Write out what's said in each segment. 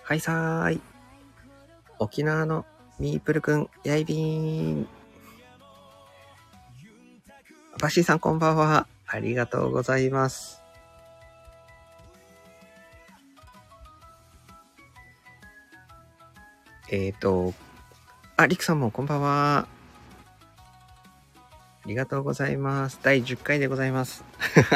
はいさーい。沖縄のミープルくん、やいびーん。バッシーさんこんばんは。ありがとうございます。リクさんもこんばんは。ありがとうございます。第10回でございます。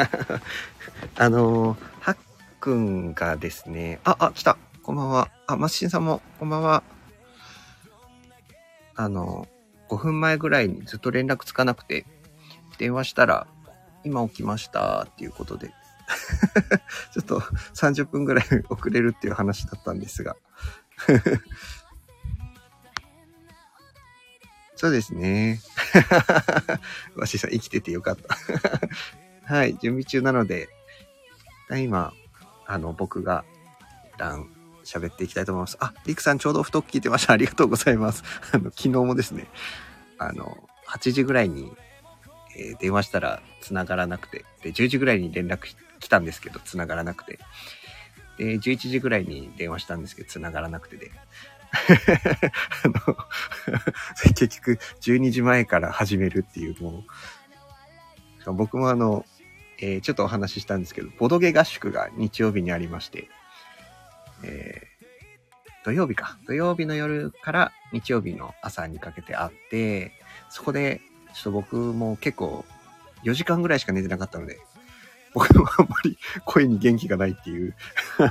はっくんがですね、来た。こんばんは。マッシンさんもこんばんは。5分前ぐらいにずっと連絡つかなくて、電話したら、今起きましたっていうことで、ちょっと30分ぐらい遅れるっていう話だったんですが。そうですね。わしさん生きててよかった。はい、準備中なので、今、僕が一旦喋っていきたいと思います。リクさんちょうど太く聞いてました。ありがとうございます。昨日もですね、8時ぐらいに、電話したら繋がらなくて、で、10時ぐらいに連絡来たんですけど、繋がらなくて、で、11時ぐらいに電話したんですけど、繋がらなくてで、結局12時前から始めるっていう、もう、僕もちょっとお話ししたんですけど、ボドゲ合宿が日曜日にありまして、土曜日の夜から日曜日の朝にかけて会って、そこで、ちょっと僕も結構4時間ぐらいしか寝てなかったので、僕もあんまり声に元気がないっていう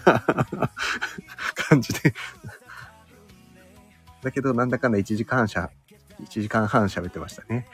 感じで。だけど、なんだかんだ1時間半喋ってましたね。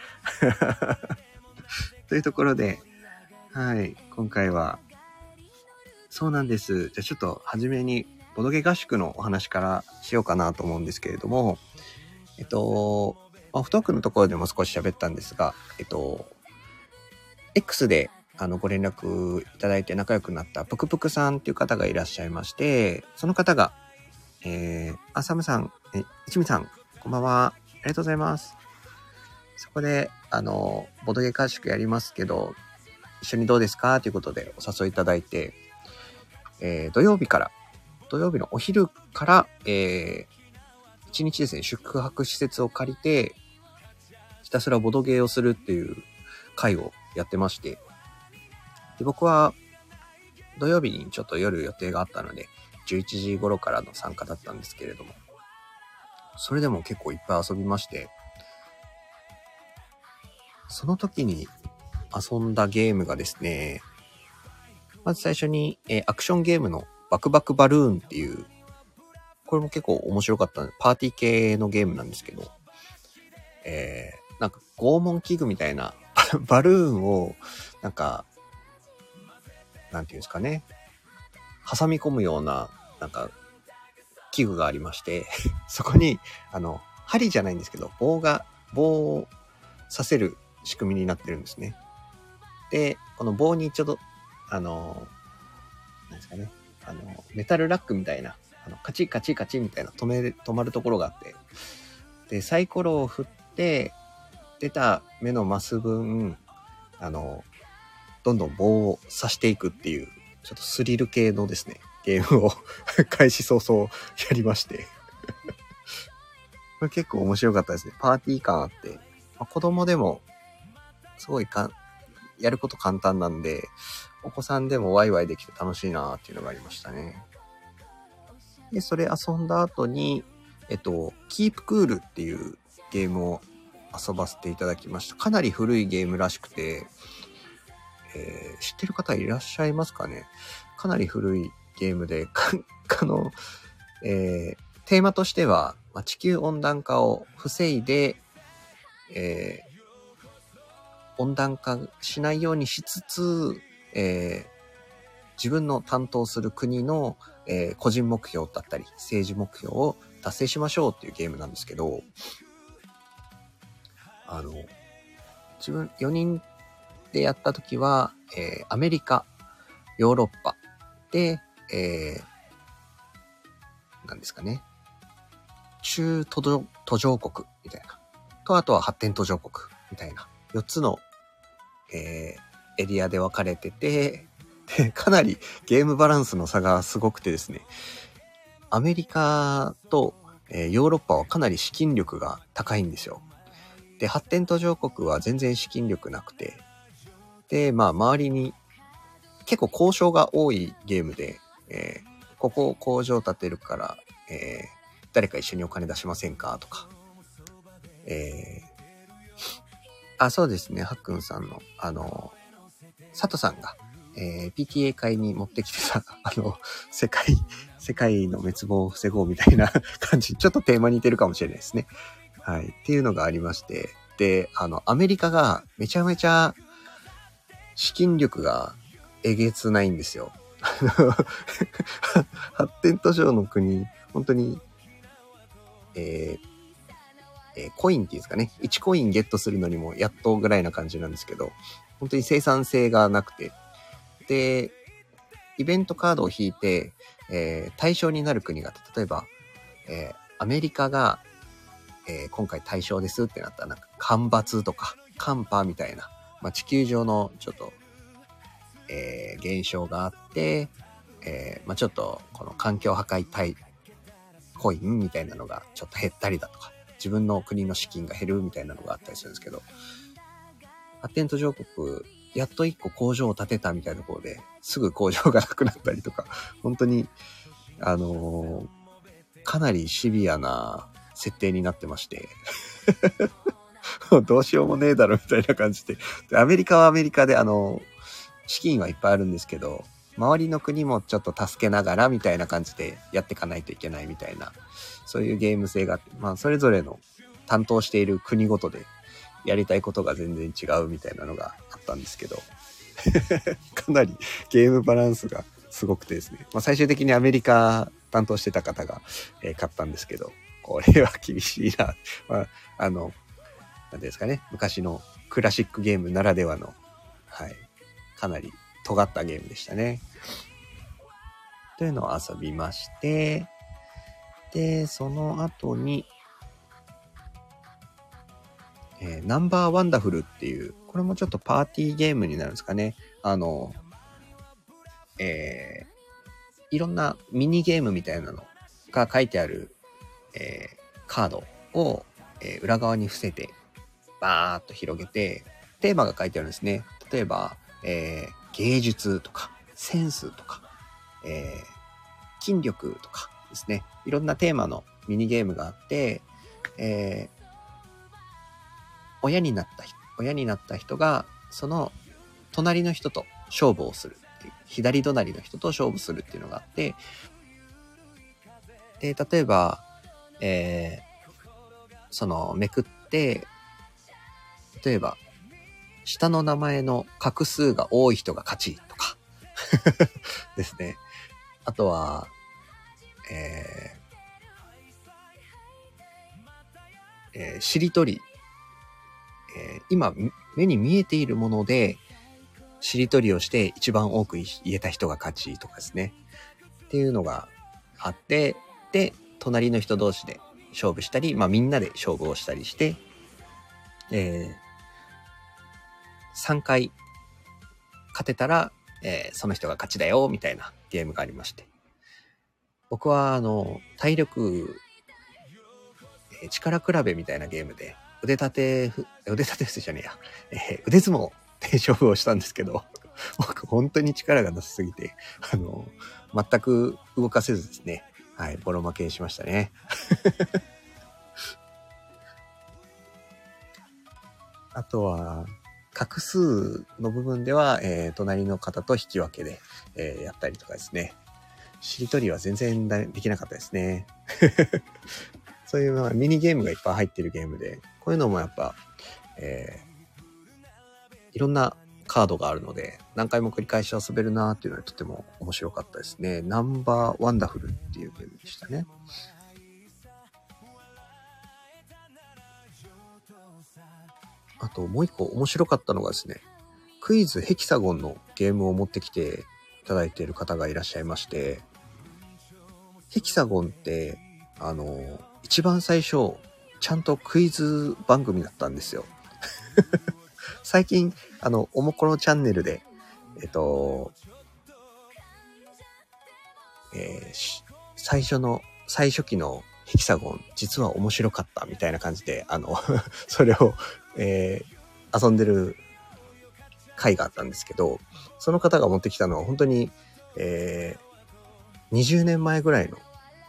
というところで、はい、今回は、そうなんです。じゃあちょっと初めに、ボドゲ合宿のお話からしようかなと思うんですけれども、オフトークのところでも少し喋ったんですが、X でご連絡いただいて仲良くなったぷくぷくさんっていう方がいらっしゃいまして、その方が、サムさん、一味さん、こんばんは。ありがとうございます。そこで、ボドゲ合宿やりますけど、一緒にどうですかということでお誘いいただいて、土曜日のお昼から、一日ですね、宿泊施設を借りて、ひたすらボドゲーをするっていう会をやってまして、で僕は土曜日にちょっと夜予定があったので、11時頃からの参加だったんですけれども、それでも結構いっぱい遊びまして、その時に遊んだゲームがですね、まず最初に、アクションゲームのバクバクバルーンっていう、これも結構面白かった、パーティー系のゲームなんですけど、なんか拷問器具みたいなバルーンを、なんか、なんていうんですかね、挟み込むような、なんか、器具がありまして、そこに、針じゃないんですけど、棒を刺せる仕組みになってるんですね。で、この棒にちょっと、なんですかね、メタルラックみたいな、カチカチカチみたいな止まるところがあって、で、サイコロを振って、出た目のマス分、どんどん棒を刺していくっていう、ちょっとスリル系のですね、ゲームを開始早々やりまして。これ結構面白かったですね。パーティー感あって。子供でも、すごいやること簡単なんで、お子さんでもワイワイできて楽しいなっていうのがありましたね。で、それ遊んだ後に、キープクールっていうゲームを遊ばせていただきました。かなり古いゲームらしくて、知ってる方いらっしゃいますかね。かなり古いゲームで、テーマとしては、地球温暖化を防いで、温暖化しないようにしつつ、自分の担当する国の、個人目標だったり政治目標を達成しましょうっていうゲームなんですけど、自分4人でやった時は、アメリカ、ヨーロッパで、なんですかね、中途上国みたいなと、あとは発展途上国みたいな4つの、エリアで分かれてて、でかなりゲームバランスの差がすごくてですね、 アメリカと、ヨーロッパはかなり資金力が高いんですよ。で、発展途上国は全然資金力なくて、で、周りに結構交渉が多いゲームで、ここ工場建てるから、誰か一緒にお金出しませんかとか、そうですね、はっくんさんの、佐藤さんが、PTA 会に持ってきてた、世界の滅亡を防ごうみたいな感じ、ちょっとテーマに似てるかもしれないですね。はい。っていうのがありまして、で、アメリカがめちゃめちゃ資金力がえげつないんですよ。発展途上の国、本当に、コインっていうんですかね。1コインゲットするのにもやっとぐらいな感じなんですけど、本当に生産性がなくて。で、イベントカードを引いて、対象になる国が、例えば、アメリカが、今回対象ですってなったら、なんか干ばつとか寒波みたいな、地球上のちょっと、現象があって、ちょっとこの環境破壊対コインみたいなのがちょっと減ったりだとか、自分の国の資金が減るみたいなのがあったりするんですけど、発展途上国、やっと一個工場を建てたみたいなところで、すぐ工場がなくなったりとか、本当に、かなりシビアな設定になってまして、どうしようもねえだろみたいな感じで、アメリカはアメリカで資金はいっぱいあるんですけど、周りの国もちょっと助けながらみたいな感じでやっていかないといけないみたいな、そういうゲーム性があって、それぞれの担当している国ごとでやりたいことが全然違うみたいなのがあったんですけど、かなりゲームバランスがすごくてですね、最終的にアメリカ担当してた方が、買ったんですけど、これは厳しいな。なんていうんですかね、昔のクラシックゲームならではの、はい、かなり尖ったゲームでしたね。というのを遊びまして、で、その後に、ナンバーワンダフルっていう、これもちょっとパーティーゲームになるんですかね。いろんなミニゲームみたいなのが書いてある、カードを、裏側に伏せて、バーっと広げて、テーマが書いてあるんですね。例えば、芸術とか、センスとか、筋力とかですね。いろんなテーマのミニゲームがあって、親になった人が、その隣の人と勝負をするっていう、左隣の人と勝負するっていうのがあって、で、例えば、そのめくって、例えば、下の名前の画数が多い人が勝ちとかですね。あとは、しりとり、今目に見えているものでしりとりをして一番多く言えた人が勝ちとかですね。っていうのがあって、で、隣の人同士で勝負したり、みんなで勝負をしたりして、3回勝てたら、その人が勝ちだよみたいなゲームがありまして、僕は体力、力比べみたいなゲームで腕立て伏せじゃねえや、腕相撲で勝負をしたんですけど、僕本当に力がなさすぎて全く動かせずですね、はい、ボロ負けしましたね。あとは画数の部分では、隣の方と引き分けで、やったりとかですね。しりとりは全然できなかったですね。そういうミニゲームがいっぱい入ってるゲームで、こういうのもやっぱ、いろんなカードがあるので、何回も繰り返し遊べるなーっていうのはとても面白かったですね。ナンバーワンダフルっていうゲームでしたね。あともう一個面白かったのがですね、クイズヘキサゴンのゲームを持ってきていただいている方がいらっしゃいまして、ヘキサゴンって一番最初ちゃんとクイズ番組だったんですよ。最近おもころチャンネルで最初期のヘキサゴン実は面白かったみたいな感じでそれを、遊んでる回があったんですけど、その方が持ってきたのは本当に、20年前ぐらいの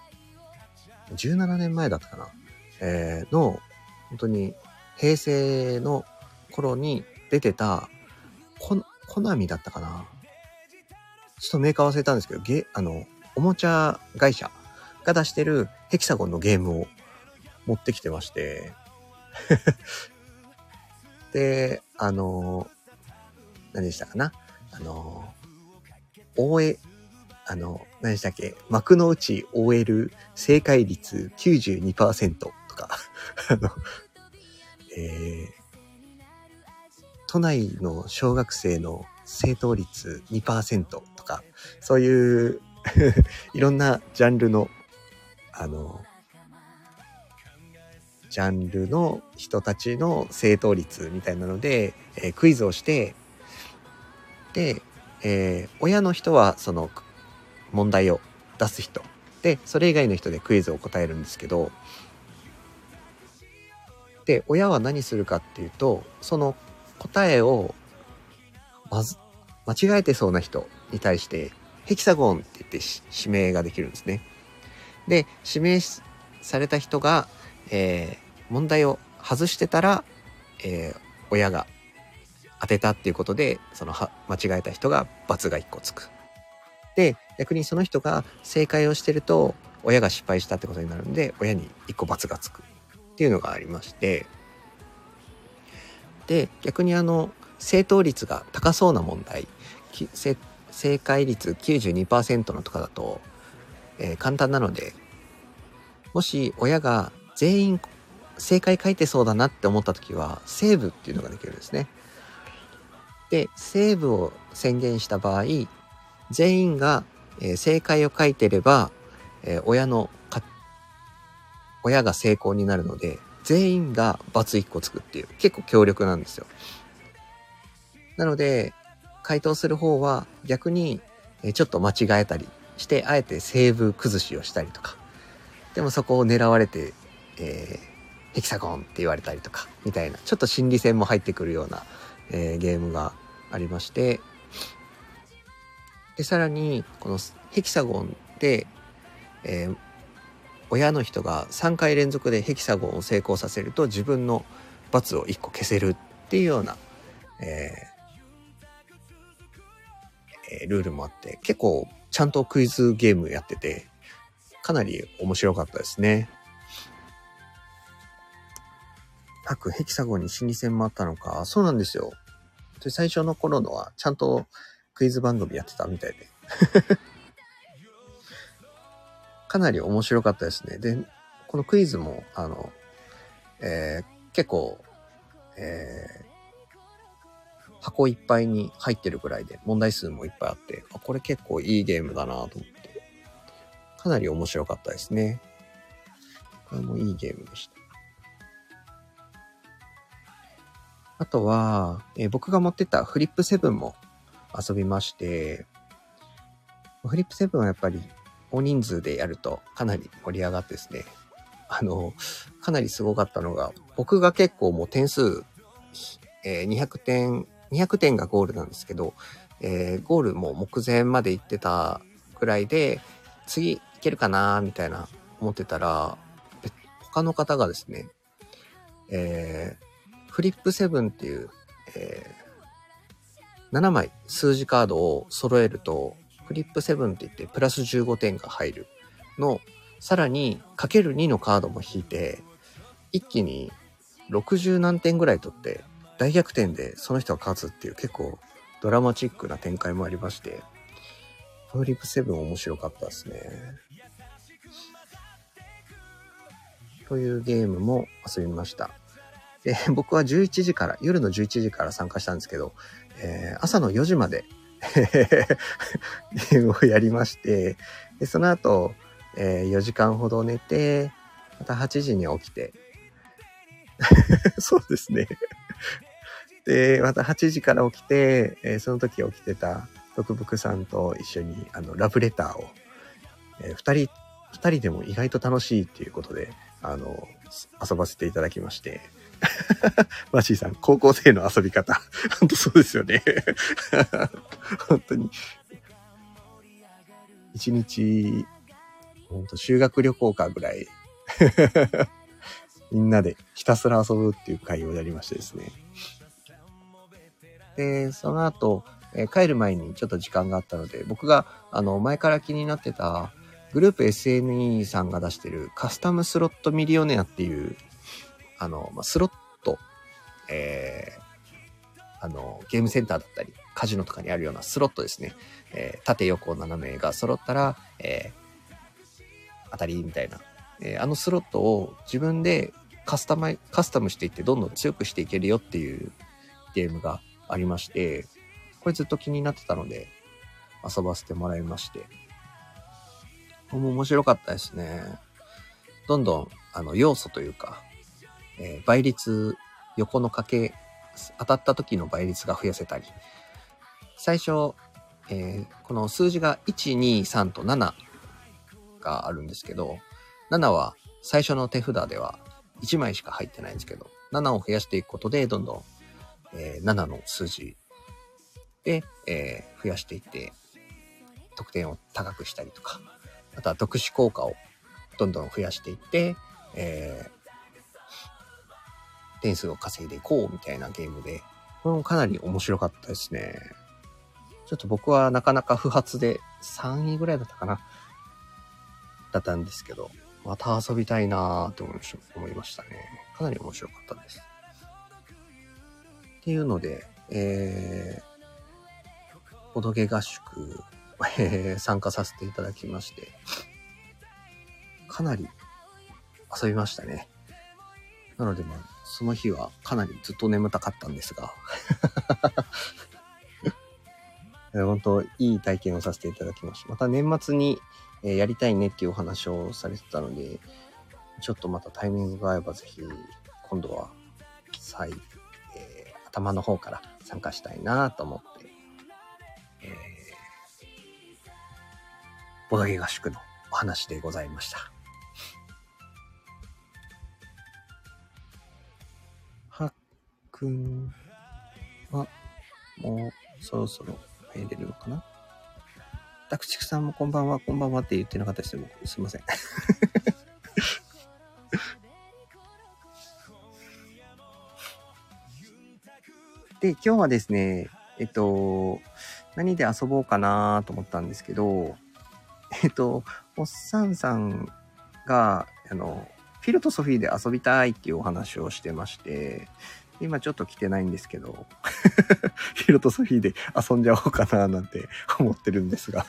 17年前だったかな、の本当に平成の頃に出てたコナミだったかな、ちょっとメーカー忘れたんですけど、おもちゃ会社が出してるヘキサゴンのゲームを持ってきてましてで、何でしたかな、何でしたっけ、幕の内 OL 正解率 92% とか都内の小学生の正答率 2% とか、そういういろんなジャンルの人たちの正答率みたいなので、クイズをして、で、親の人はその問題を出す人で、それ以外の人でクイズを答えるんですけど、で親は何するかっていうと、その答えを間違えてそうな人に対してヘキサゴンって言って指名ができるんですね。で指名された人が、問題を外してたら、親が当てたっていうことで、その間違えた人が罰が1個つく。で逆にその人が正解をしてると親が失敗したってことになるんで、親に1個罰がつくっていうのがありまして、で逆に正答率が高そうな問題、正解率 92% のとかだと、簡単なので、もし親が全員正解書いてそうだなって思った時はセーブっていうのができるんですね。でセーブを宣言した場合、全員が、正解を書いてれば、親が成功になるので、全員が罰1個つくっていう、結構強力なんですよ。なので回答する方は逆にちょっと間違えたりして、あえてセーブ崩しをしたりとか、でもそこを狙われて、ヘキサゴンって言われたりとかみたいな、ちょっと心理戦も入ってくるような、ゲームがありまして、でさらにこのヘキサゴンで、親の人が3回連続でヘキサゴンを成功させると自分の罰を1個消せるっていうような、ルールもあって、結構ちゃんとクイズゲームやっててかなり面白かったですね。各ヘキサゴンに心理戦もあったのか。そうなんですよ。で最初の頃のはちゃんとクイズ番組やってたみたいでかなり面白かったですね。でこのクイズも結構、箱いっぱいに入ってるぐらいで問題数もいっぱいあって、これ結構いいゲームだなと思って、かなり面白かったですね。これもいいゲームでした。あとは、僕が持ってたフリップセブンも遊びまして、フリップセブンはやっぱり大人数でやるとかなり盛り上がってですね、かなりすごかったのが、僕が結構もう点数、200点がゴールなんですけど、ゴールも目前まで行ってたくらいで、次いけるかなみたいな思ってたら、他の方がですね、フリップセブンっていう、7枚数字カードを揃えると、フリップセブンって言ってプラス15点が入るの、さらにかける2のカードも引いて、一気に60何点ぐらい取って大逆転でその人が勝つっていう、結構ドラマチックな展開もありまして、フリップセブン面白かったですね。というゲームも遊びました。で僕は夜の11時から参加したんですけど、朝の4時までゲームをやりまして、でその後、4時間ほど寝て、また8時に起きてそうですねでまた8時から起きて、その時起きてたブクブクさんと一緒にラブレターを、2 2人でも意外と楽しいっていうことで、遊ばせていただきまして。マシーさん、高校生の遊び方。本当そうですよね。本当に。一日、本当修学旅行かぐらい、みんなでひたすら遊ぶっていう会をやりましてですね。で、その後、帰る前にちょっと時間があったので、僕が、前から気になってた、グループ SNE さんが出してるカスタムスロットミリオネアっていう、スロット、ゲームセンターだったり、カジノとかにあるようなスロットですね。縦横斜めが揃ったら、当たりみたいな。スロットを自分でカスタムしていってどんどん強くしていけるよっていうゲームがありまして、これずっと気になってたので遊ばせてもらいまして。これも面白かったですね。どんどん要素というか、倍率、横の掛け、当たった時の倍率が増やせたり、最初、この数字が1、2、3と7があるんですけど、7は最初の手札では1枚しか入ってないんですけど、7を増やしていくことでどんどん、7の数字で、増やしていって得点を高くしたりとか、あとは特殊効果をどんどん増やしていって、点数を稼いでいこうみたいなゲームで、これもかなり面白かったですね。ちょっと僕はなかなか不発で3位ぐらいだったかなだったんですけど、また遊びたいなーって思いましたね。かなり面白かったです。っていうので、ボドゲ合宿、参加させていただきまして、かなり遊びましたね。なのでその日はかなりずっと眠たかったんですが、本当いい体験をさせていただきました。また年末にやりたいねっていうお話をされてたので、ちょっとまたタイミングが合えばぜひ今度は頭の方から参加したいなと思って、ボドゲ合宿のお話でございました。はっくんはもうそろそろ入れるのかな。たくちくさんもこんばんはって言ってなかったですよ。すいません。で、今日はですね、何で遊ぼうかなと思ったんですけど、おっさんさんが、フィルとソフィーで遊びたいっていうお話をしてまして、今ちょっと来てないんですけど、フィルとソフィーで遊んじゃおうかななんて思ってるんですが。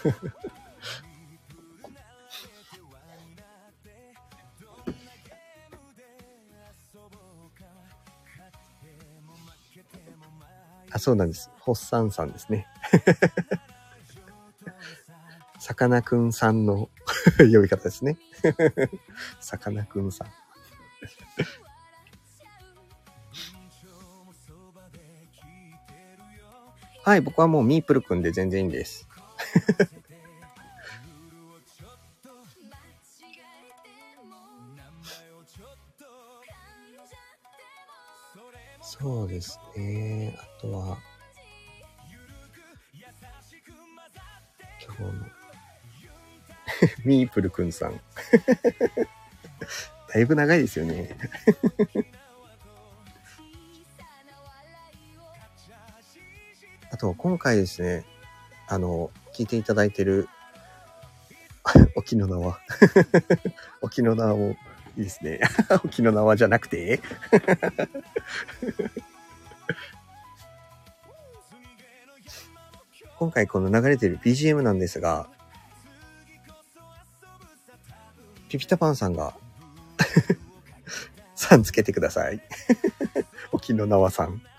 あ、そうなんです。ホッサンさんですね。さかなクンさんの呼び方ですね。さかなクンさん。はい、僕はもうミープルくんで全然いいんです。そうですね。あとは、今日のミープルくんさん。だいぶ長いですよね。あと、今回ですね、聞いていただいてる、沖の縄。沖の縄もいいですね。沖の縄じゃなくて今回この流れてる BGM なんですが、ピピタパンさんがさんつけてください。沖の縄さん。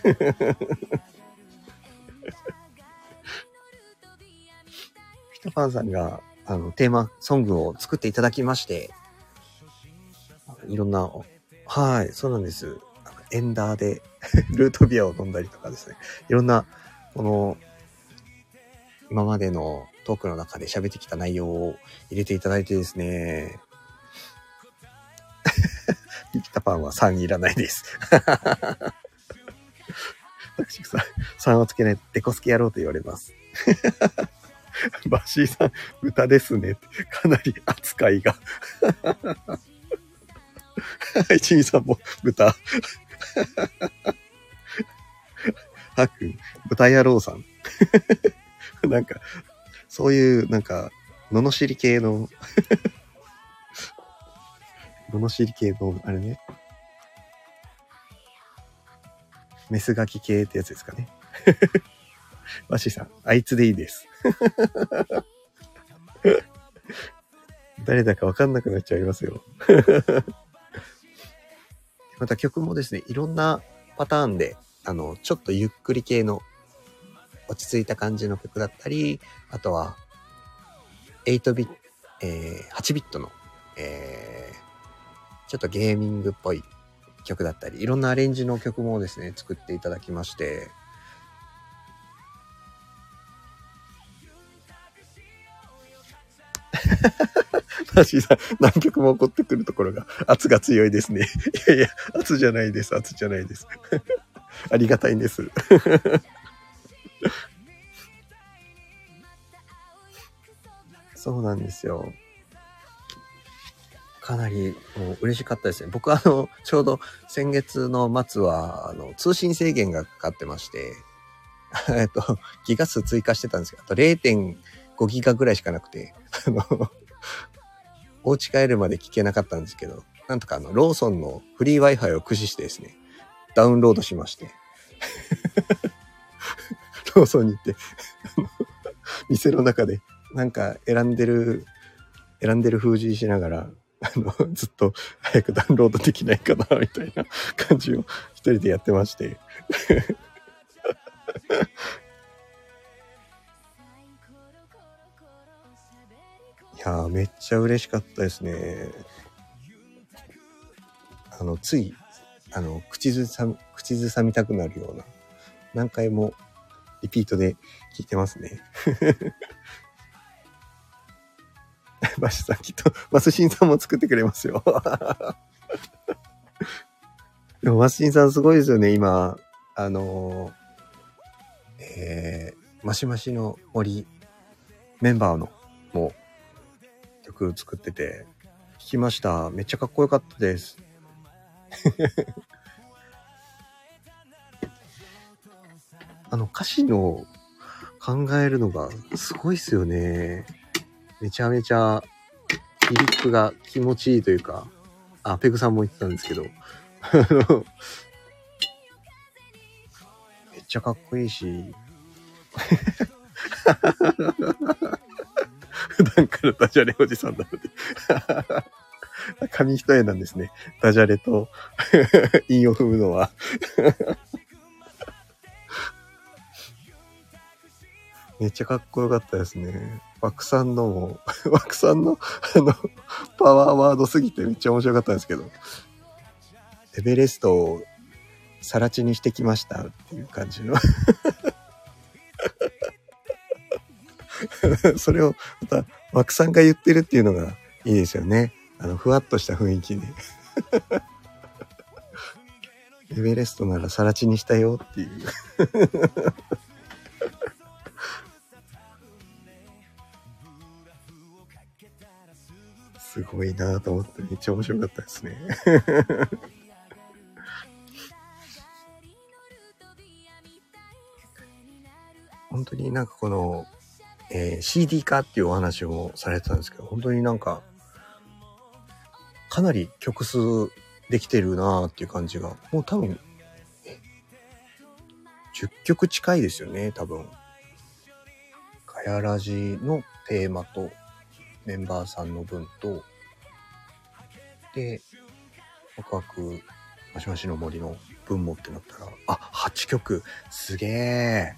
ピピタパンさんがテーマソングを作っていただきまして、いろんな、はい、そうなんです。エンダーでルートビアを飲んだりとかですね。いろんな、この、今までのトークの中で喋ってきた内容を入れていただいてですね。生きたパンは3いらないです。私さ、3をつけないとデコスケやろうと言われます。バッシーさん、豚ですね。かなり扱いが。一味さんも豚。はくん、豚野郎さん。なんか、そういう、なんか、罵り系の、罵り系の、あれね。メスガキ系ってやつですかね。バッシーさん、あいつでいいです。誰だかわかんなくなっちゃいますよ。また曲もですね、いろんなパターンで、ちょっとゆっくり系の落ち着いた感じの曲だったり、あとは8ビット、8ビットの、ちょっとゲーミングっぽい曲だったり、いろんなアレンジの曲もですね、作っていただきまして、マーシーさん、何曲も起こってくるところが圧が強いですね。いやいや、圧じゃないです、圧じゃないです。ありがたいんです。そうなんですよ。かなりもう嬉しかったですね。僕ちょうど先月の末は通信制限がかかってまして、ギガ数追加してたんですけど、あと 0.5 ギガぐらいしかなくて、お家帰るまで聞けなかったんですけど、なんとかローソンのフリー Wi-Fi を駆使してですね、ダウンロードしまして、ローソンに行って、店の中でなんか選んでる封じしながら、ずっと早くダウンロードできないかな、みたいな感じを一人でやってまして。いやー、めっちゃ嬉しかったですね。つい、口ずさみたくなるような、何回もリピートで聞いてますね。バシさんきっと、マスシンさんも作ってくれますよ。でもマスシンさんすごいですよね、今。マシマシの森メンバーのもう曲作ってて、聞きました。めっちゃかっこよかったです。歌詞の考えるのがすごいっすよね。めちゃめちゃリリックが気持ちいいというか、ペグさんも言ってたんですけど、めっちゃかっこいいし、普段からダジャレおじさんなので紙一重なんですね。ダジャレと韻を踏むのはめっちゃかっこよかったですね。枠さんのパワーワードすぎてめっちゃ面白かったんですけど、エベレストを更地にしてきましたっていう感じのそれをまた枠さんが言ってるっていうのがいいですよね。ふわっとした雰囲気でエベレストなら更地にしたよっていうすごいなと思ってめっちゃ面白かったですね本当になんかこの、CD 化っていうお話をされてたんですけど、本当になんかかなり曲数できてるなっていう感じが、もう多分10曲近いですよね、多分。ガヤラジのテーマとメンバーさんの分と、で、ワクワクマシマシの森の分もってなったら、8曲すげえ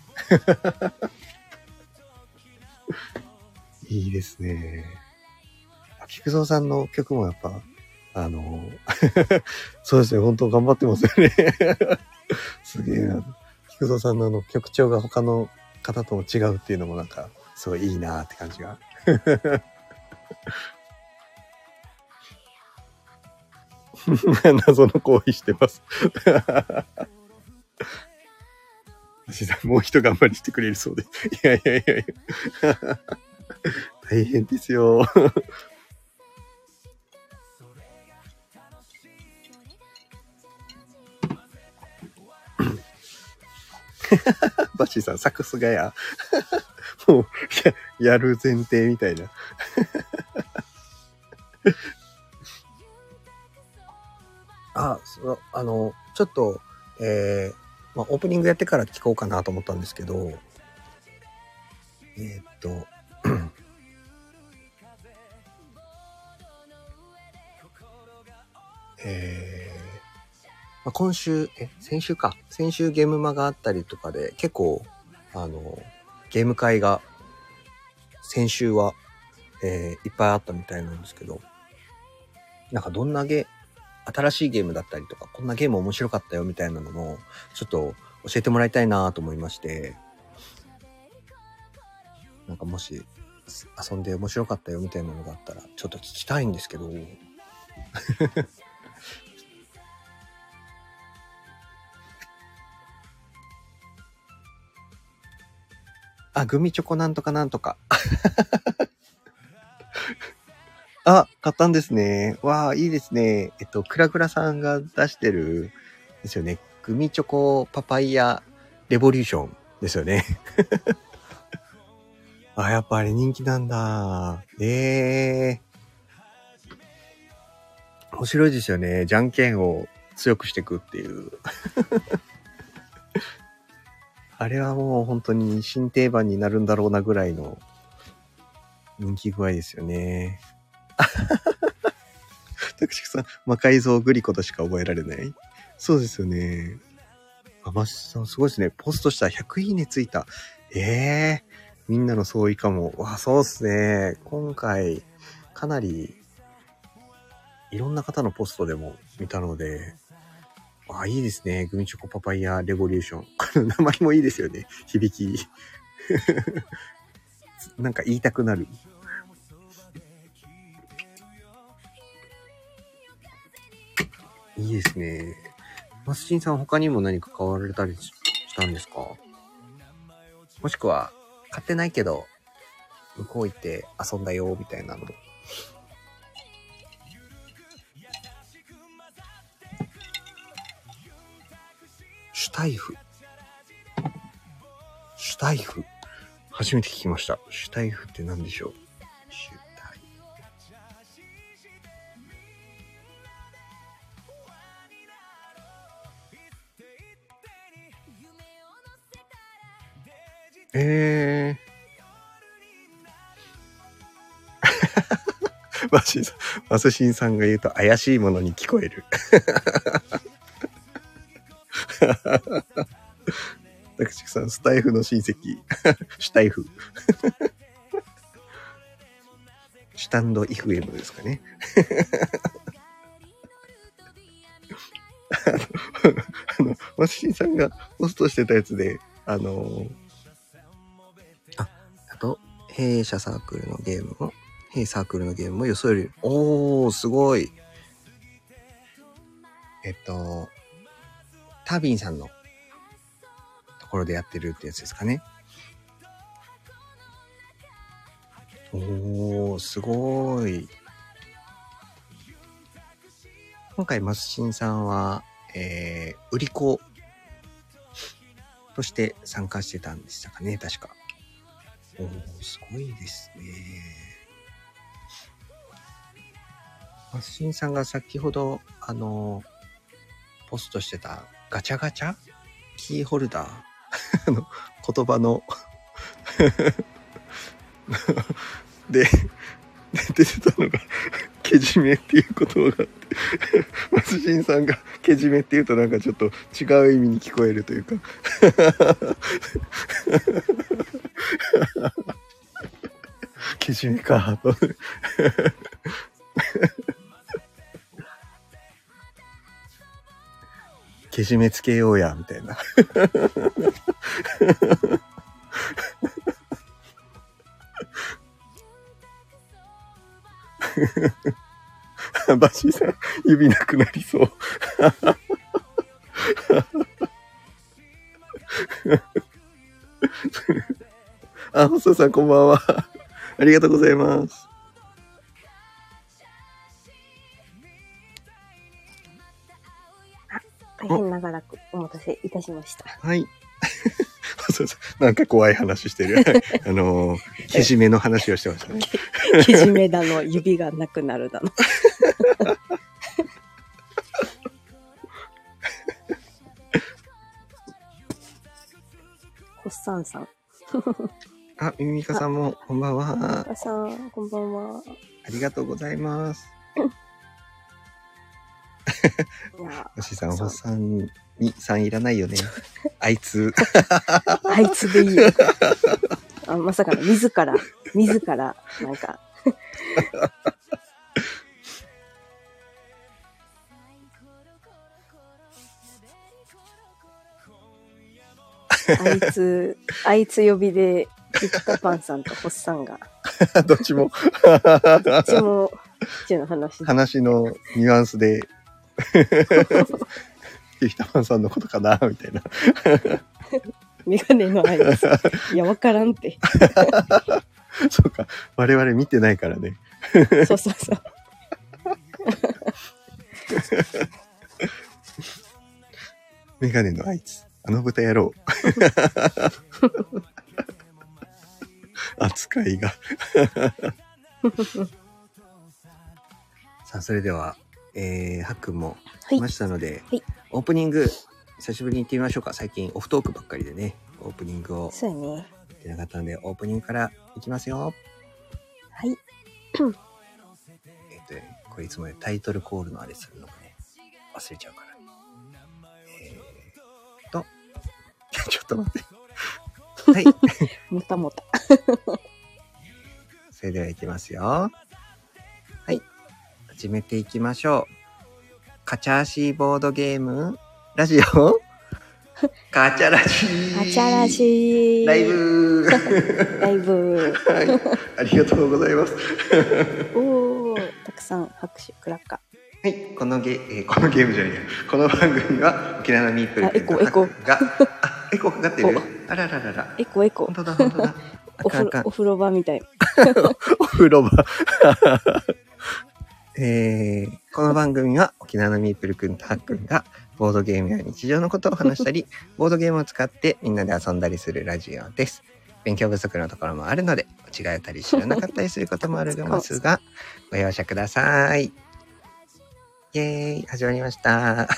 いいですね。菊蔵さんの曲もやっぱそうですね、本当頑張ってますよねすげえな。菊蔵さんの曲調が他の方とも違うっていうのもなんかそう、いいなーって感じが。謎の行為してます。もう一頑張りしてくれるそうで。いやいやいやいや。大変ですよ。バッシーさん、サクスがや。もうやる前提みたいな。ちょっと、オープニングやってから聞こうかなと思ったんですけど、先週ゲームマがあったりとかで、結構、ゲーム会が、先週は、いっぱいあったみたいなんですけど、なんか新しいゲームだったりとか、こんなゲーム面白かったよみたいなのも、ちょっと教えてもらいたいなと思いまして、なんかもし遊んで面白かったよみたいなのがあったら、ちょっと聞きたいんですけど。グミチョコなんとかなんとか。買ったんですね。わあ、いいですね。クラクラさんが出してる、ですよね。グミチョコパパイヤレボリューションですよね。やっぱあれ人気なんだ。面白いですよね。じゃんけんを強くしていくっていう。あれはもう本当に新定番になるんだろうなぐらいの人気具合ですよね。たくしくさん、魔改造グリコとしか覚えられない。そうですよね。マシさんすごいですね。ポストしたら100いいねついた。みんなの相違かも。そうですね。今回、かなり、いろんな方のポストでも見たので、いいですね。グミチョコパパイヤレボリューション。名前もいいですよね。響き。なんか言いたくなる。いいですね。マスチンさん他にも何か買われたりしたんですか？もしくは、買ってないけど、向こう行って遊んだよ、みたいなの。シュタイフ。初めて聞きました。シュタイフって何でしょう？シュタイフ。マスシンさんが言うと怪しいものに聞こえる。たくしくさん、スタイフの親戚。シュタイフ。シュタンド FM ですかね。マスシンさんがポストしてたやつで、あと、弊サークルのゲームも予想より、すごい。タービンさんのところでやってるってやつですかね。すごい。今回マスシンさんは、売り子として参加してたんでしたかね、確か。すごいですね。マスシンさんが先ほど、ポストしてたガチャガチャキーホルダー言葉ので出てたのがけじめっていう言葉があってマスシンさんがけじめっていうとなんかちょっと違う意味に聞こえるというかけじめかとけじめつけようやみたいなバシーさん、指なくなりそう。あ、細田さんこんばんは。ありがとうございます。 大変長らくお待たせいたしました。 はい。細田さん、なんか怖い話してる。けじめの話をしてましたね。 けじめだの、指がなくなるだの。ホッサンさん。 あ、ミミカさんもこんばんは。 ミミカさん、こんばんは。 ありがとうございます。よしさん、ホッサンにさんいらないよね。あいつ。 あいつでいいよ。あ、まさかの自ら、なんか。あいつ呼びで、ピッタパンさんとホッサンが。 どっちも。 どっちも、の話のニュアンスで、ピッタパンさんのことかなみたいな。 メガネのあいつ。いや、わからんって。 そうか。我々見てないからね。 そうそうそう。 メガネのあいつ。あの豚野郎。扱いが。さあ、それでは、はっくんも来ましたので、 はい、 オープニング、久しぶりに行ってみましょうか。最近オフトークばっかりでね、オープニングを。 そうやね。 出なかったので、オープニングからいきますよ。 はい。 これいつもタイトルコールのあれするのもね、忘れちゃうから。ちょっと待って。はい。 もたもた。 それでは行きますよ。はい。始めていきましょう。カチャーシーボードゲームラジオカチャラシー。 カチャラシー。 ライブライブ。 はい。ありがとうございます。 おー、たくさん拍手、クラッカ。 はい。このゲームじゃないや。この番組は沖縄のミープル君とハックが、エコーかかってる？あらららら。 エコ。 本当だ。 お風呂場みたい。 お風呂場。この番組は沖縄のミープル君とハックンがボードゲームや日常のことを話したり、ボードゲームを使ってみんなで遊んだりするラジオです。勉強不足のところもあるので、間違えたり知らなかったりすることもあるますが、ご容赦ください。イエーイ、始まりました。い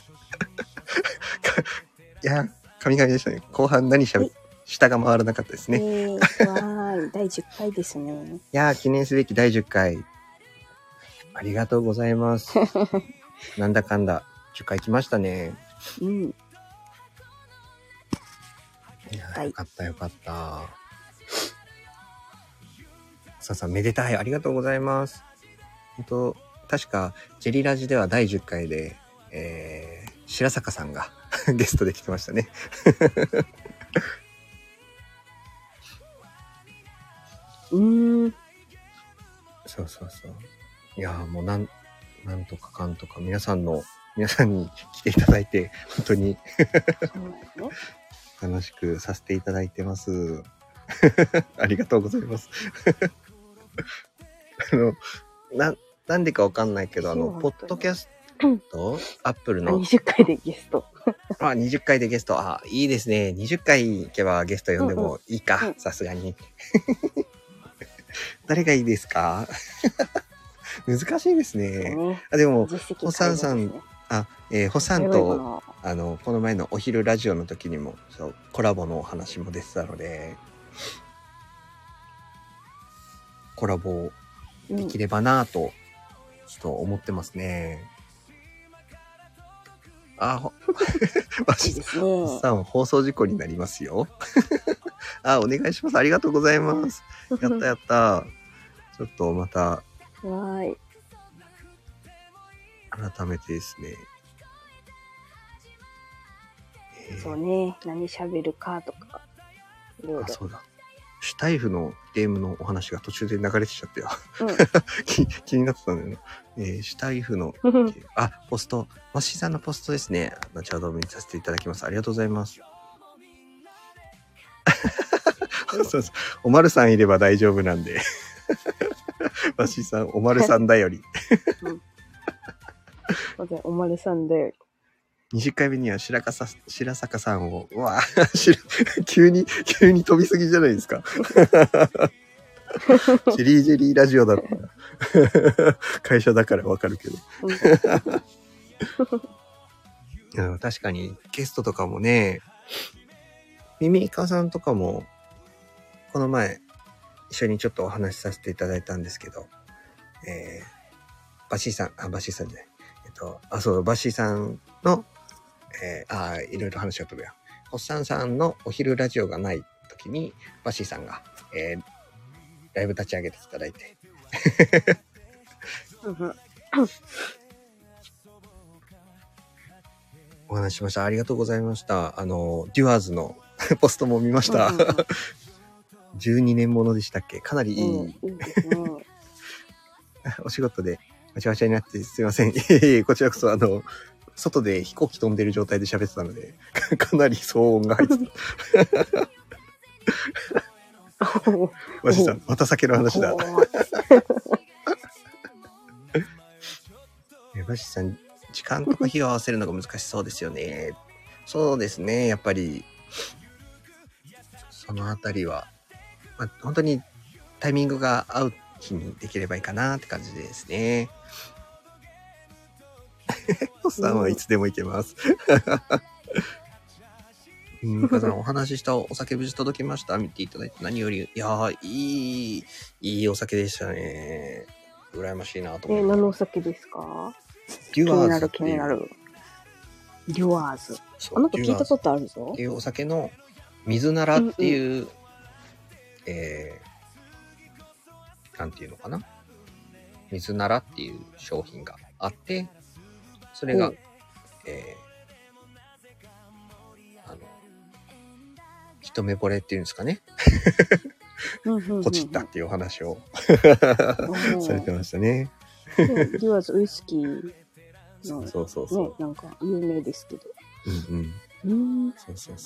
や、神々でしたね。後半何しゃべ、下が回らなかったですね。 わーい、第10回ですね。 いや、記念すべき第10回。ありがとうございます。なんだかんだ、10回来ましたね。 うん。 いや、よかった。さん、めでたい。ありがとうございます。確か、ジェリラジでは第10回で、白坂さんがゲストで来てましたね。そう。いやー、もうなんとかかんとか皆さんに来ていただいて、本当に楽しくさせていただいてます。ありがとうございます。なんでかわかんないけど、ポッドキャスト、アップルの。 20回でゲスト。 20回でゲスト。いいですね。20回行けばゲスト呼んでもいいか、さすがに。誰がいいですか？難しいですね。でも、ホサンさん、ホサンと、この前のお昼ラジオの時にも、コラボのお話も出てたので、コラボできればなぁと、ちょっと思ってますね。ホサン、放送事故になりますよ。お願いします。ありがとうございます。やった。ちょっとまた、改めてですね。 そうね。何喋るかとか。 そうだ。 シュタイフのゲームのお話が途中で流れてきちゃってよ。 うん。 気になってたんだよね。シュタイフの、ポスト、マッシーさんのポストですね。後ほど見させていただきます。ありがとうございます。そうそう。おまるさんいれば大丈夫なんで。マッシーさん、おまるさんだより。 おまるさんで。 20回目には白坂さんを、うわぁ、急に飛びすぎじゃないですか。ジェリーラジオだったら。会社だからわかるけど。確かにゲストとかもね、ミミイカさんとかも、この前、一緒にちょっとお話しさせていただいたんですけど、バッシーさんじゃない。バッシーさんの、いろいろ話し合ったべや。ホッサンさんのお昼ラジオがない時に、バッシーさんが、ライブ立ち上げていただいて。お話ししました。ありがとうございました。デュアーズのポストも見ました。12年ものでしたっけ？かなりいい。いいですね。お仕事でわちゃわちゃになってすいません。こちらこそ外で飛行機飛んでる状態で喋ってたので、かなり騒音が入ってた。マジさん、また酒の話だ。バシさん、時間とか日を合わせるのが難しそうですよね。そうですね、やっぱり、そのあたりは、本当にタイミングが合う日にできればいいかなって感じですね。おっさんはいつでも行けます。皆さんお話ししたお酒無事届きました？見ていただいて何より、いやー、いいお酒でしたね。羨ましいなと思って。 何のお酒ですか？ デュアーズ。 気になる。デュアーズ。なんか聞いたことあるぞ。 っていうお酒の水ならっていう、なんていうのかな。水ならっていう商品があって、それが、一目惚れっていうんですかね。ポチったっていうお話をされてましたね。 デュアーズウイスキーの、 そうね、なんか有名ですけど。 そう。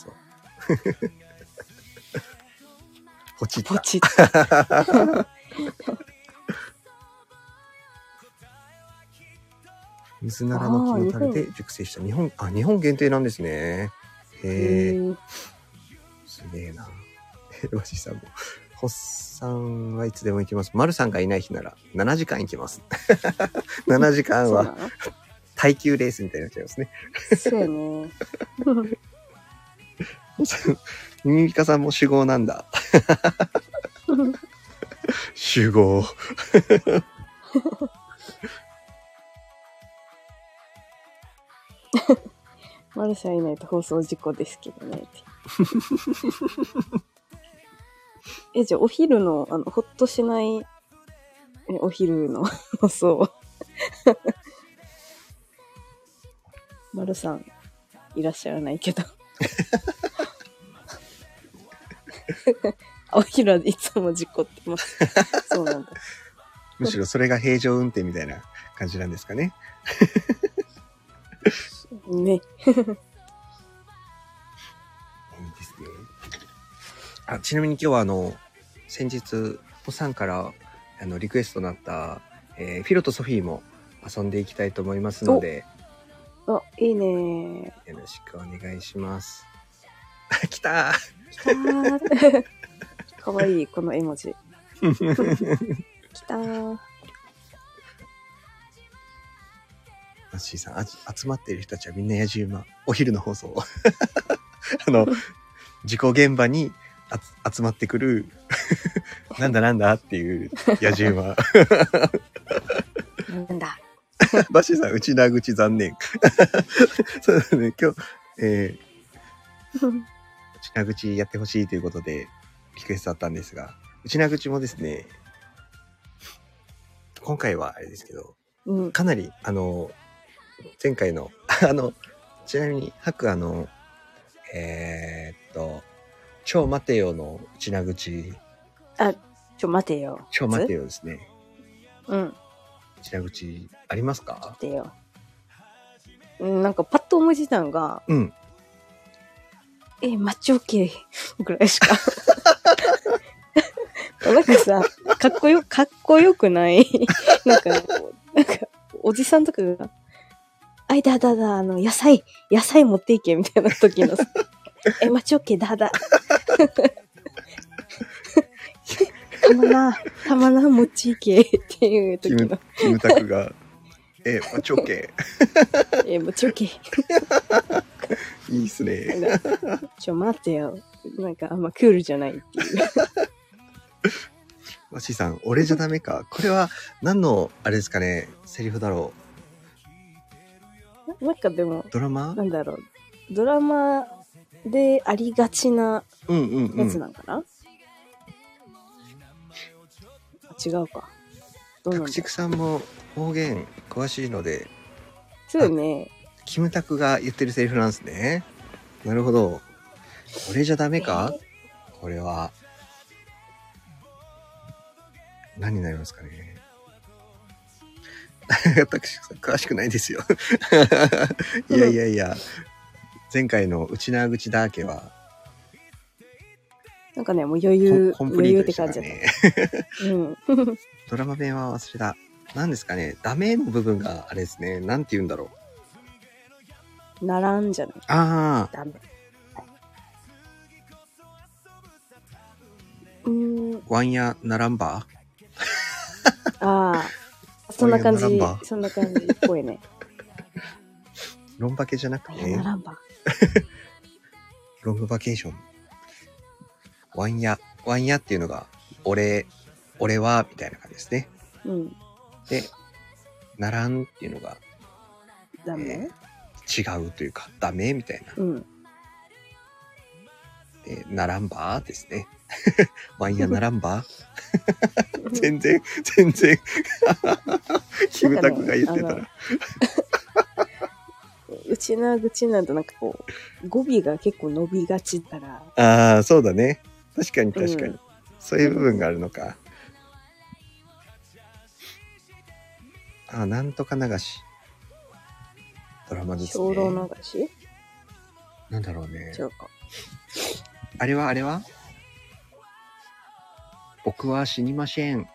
ポチった。 ポチった。 水ならの木の種で熟成した日本限定なんですね。へえ。すげえな。わしさんも。ホッさんはいつでも行きます。マルさんがいない日なら7時間行きます。7時間は耐久レースみたいになっちゃいますね。 そうやね。 ミミカさんも酒豪なんだ。酒豪。 マルさんいないと放送事故ですけどね。じゃあお昼の、ほっとしない、お昼の放送。マルさん、いらっしゃらないけど。お昼はいつも事故ってます。そうなんだ。 むしろそれが平常運転みたいな感じなんですかね。 ね。いいですね。ちなみに今日は先日おさんからリクエストになった、フィロとソフィーも遊んでいきたいと思いますので、 いいね。 よろしくお願いします。来たー。かわいいこの絵文字。来たー。 マッシーさん、集まっている人たちはみんな野じ馬。お昼の放送。事故現場に集まってくるなんだっていう野じ馬。 なんだ。 バッシーさん、内な口残念。そうですね、今日、内な口やってほしいということでリクエストあったんですが、内な口もですね、今回はあれですけど、かなり前回のちなみに各超待てよの内な口あ、待てよ。 待てよですね。 うん。 北口ありますか？ 待てよ。なんかパッと思いついたのが、 うん。 マッチョ系ぐらいしか。なんかさ、かっこよくないなんか、おじさんとかが、野菜持っていけみたいな時のさ、マッチョ系だ。たまな持ちいけっていう時の。 キムタクが、マッチョ系。 マッチョ系。 いいっすね。 待ってよ。なんかあんまクールじゃないっていう。 わしさん、俺じゃダメか。これは何の、あれですかね、セリフだろう。なんかでも、 ドラマ？ なんだろう。ドラマでありがちなやつなんかな？違うか。どうなんだ。 角竹さんも方言詳しいので。 そうね。 キムタクが言ってるセリフなんですね。なるほど。俺じゃダメか？これは。何になりますかね。私詳しくないですよ。いや。前回の内縄口だけは。 なんかね、もう余裕って感じだった。うん。 ドラマ名は忘れた。何ですかね。ダメの部分があれですね。なんて言うんだろう。ならんじゃない。 ああ。 ダメ。 ワンヤナランバーああ。そんな感じっぽいね。 ロンバケじゃなくて、 ナランバー。 ロングバケーション。ワンヤっていうのが、俺は、みたいな感じですね。 うん。 で、ならんっていうのが、 ダメ？ 違うというか、ダメみたいな。 うん。 で、ならんばーですね。ワンヤならんばー全然、キムタクが言ってたら。 内縄口なんとなんかこう、語尾が結構伸びがちだから。 ああ、そうだね。確かに。うん、そういう部分があるのか。なんとか流し。ドラマですね。 兵糧流し？ なんだろうね。 違うか。 あれは僕は死にません。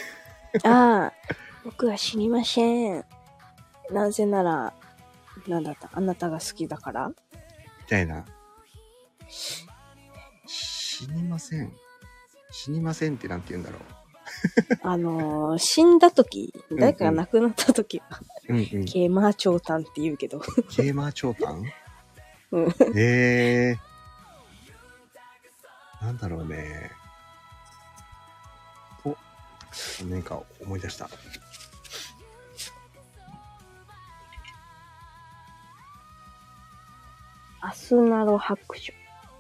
僕は死にません。なぜなら、なんだった？あなたが好きだから？ みたいな。死にませんってなんて言うんだろう。死んだ時、誰かが亡くなった時は、ケーマーチョータンって言うけど。 ケーマーチョータン？ うん。 なんだろうね。何か思い出した。 アスナロ白書。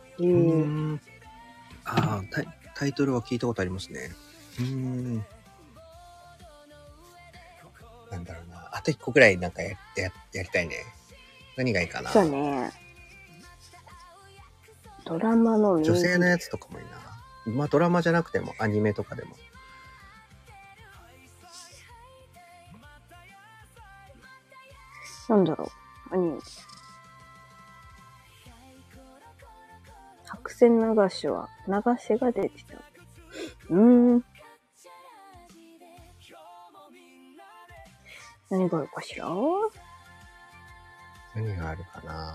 タイトルは聞いたことありますね。なんだろうな。あと1個ぐらいなんかやりたいね。何がいいかな。 そうね。ドラマの女性のやつとかもいいな。まあドラマじゃなくてもアニメとかでも。 なんだろう。アニメ。白線流しは、流しが出てた。何があるかしら？ 何があるかな。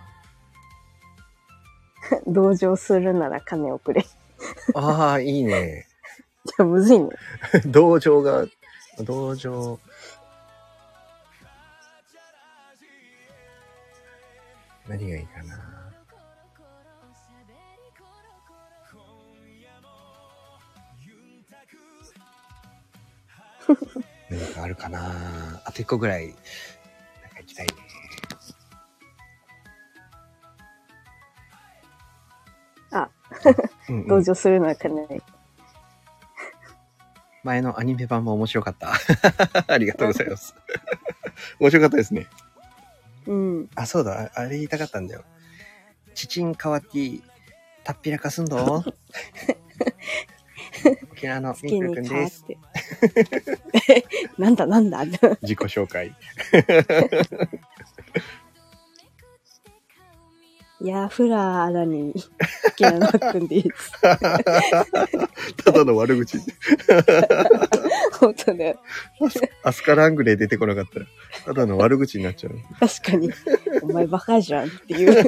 同情するなら金をくれ。 ああ、いいね。 じゃあむずいね。 同情。何がいいかな。何かあるかな。あと1個ぐらい、なんか行きたいね。 同情するのは金。 前のアニメ版も面白かった。ありがとうございます。面白かったですね。そうだ、あれ言いたかったんだよ。チチンカワティ、たっぴらかすんど沖縄の好きみーくるくんにです。 変わって。なんだなんだ。 自己紹介。 いや、フラーラに、沖縄のっくんです。 ただの悪口。 本当だよ。 アスカラングレー出てこなかったら、ただの悪口になっちゃう。 確かに。お前バカじゃんっていう。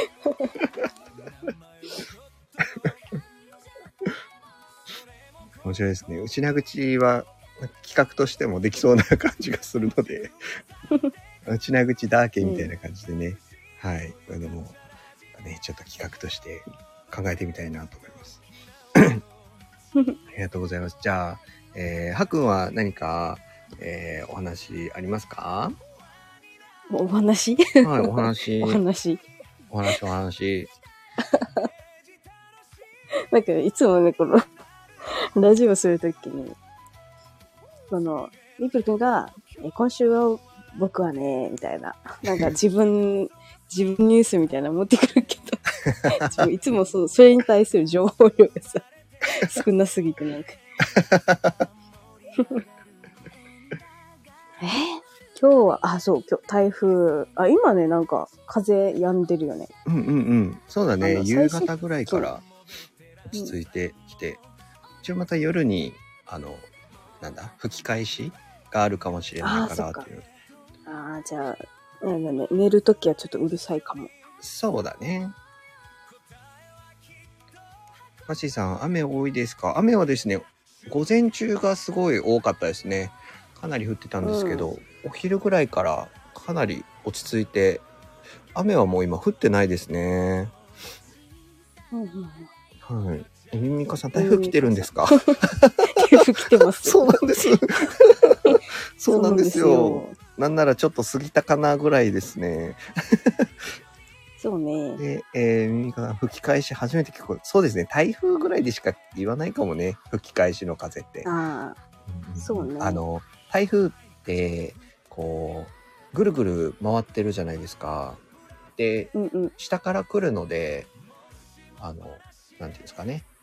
面白いですね。内な口は企画としてもできそうな感じがするので、内な口だーけみたいな感じでね。はい。これでも、ね、ちょっと企画として考えてみたいなと思います。ありがとうございます。じゃあ、はくんは何か、お話ありますか？ お話はい、お話。 お話。 お話。 なんか、いつもね、この、ラジオするときに、みくるくんが、今週は僕はね、みたいな。なんか自分ニュースみたいなの持ってくるけど、いつもそれに対する情報量がさ、少なすぎてなんか。今日は、今日台風、今ね、なんか風止んでるよね。 うんうんうん。そうだね。夕最初方ぐらいから落ち着いてきて、一応また夜に、吹き返しがあるかもしれないからっていう。 じゃあ、寝るときはちょっとうるさいかも。 そうだね。マシーさん、雨多いですか？雨はですね、午前中がすごい多かったですね。かなり降ってたんですけど、お昼ぐらいからかなり落ち着いて、雨はもう今降ってないですね。はい。ミミカさん、台風来てるんですか？ 台風来てますよ。 そうなんです。そうなんですよ。なんならちょっと過ぎたかなぐらいですね。 そうね。 で、ミミカさん、吹き返し初めて聞こえ、そうですね。台風ぐらいでしか言わないかもね。吹き返しの風って。 そうね。 台風って、こう、ぐるぐる回ってるじゃないですか。で、下から来るので、なんていうんですかね。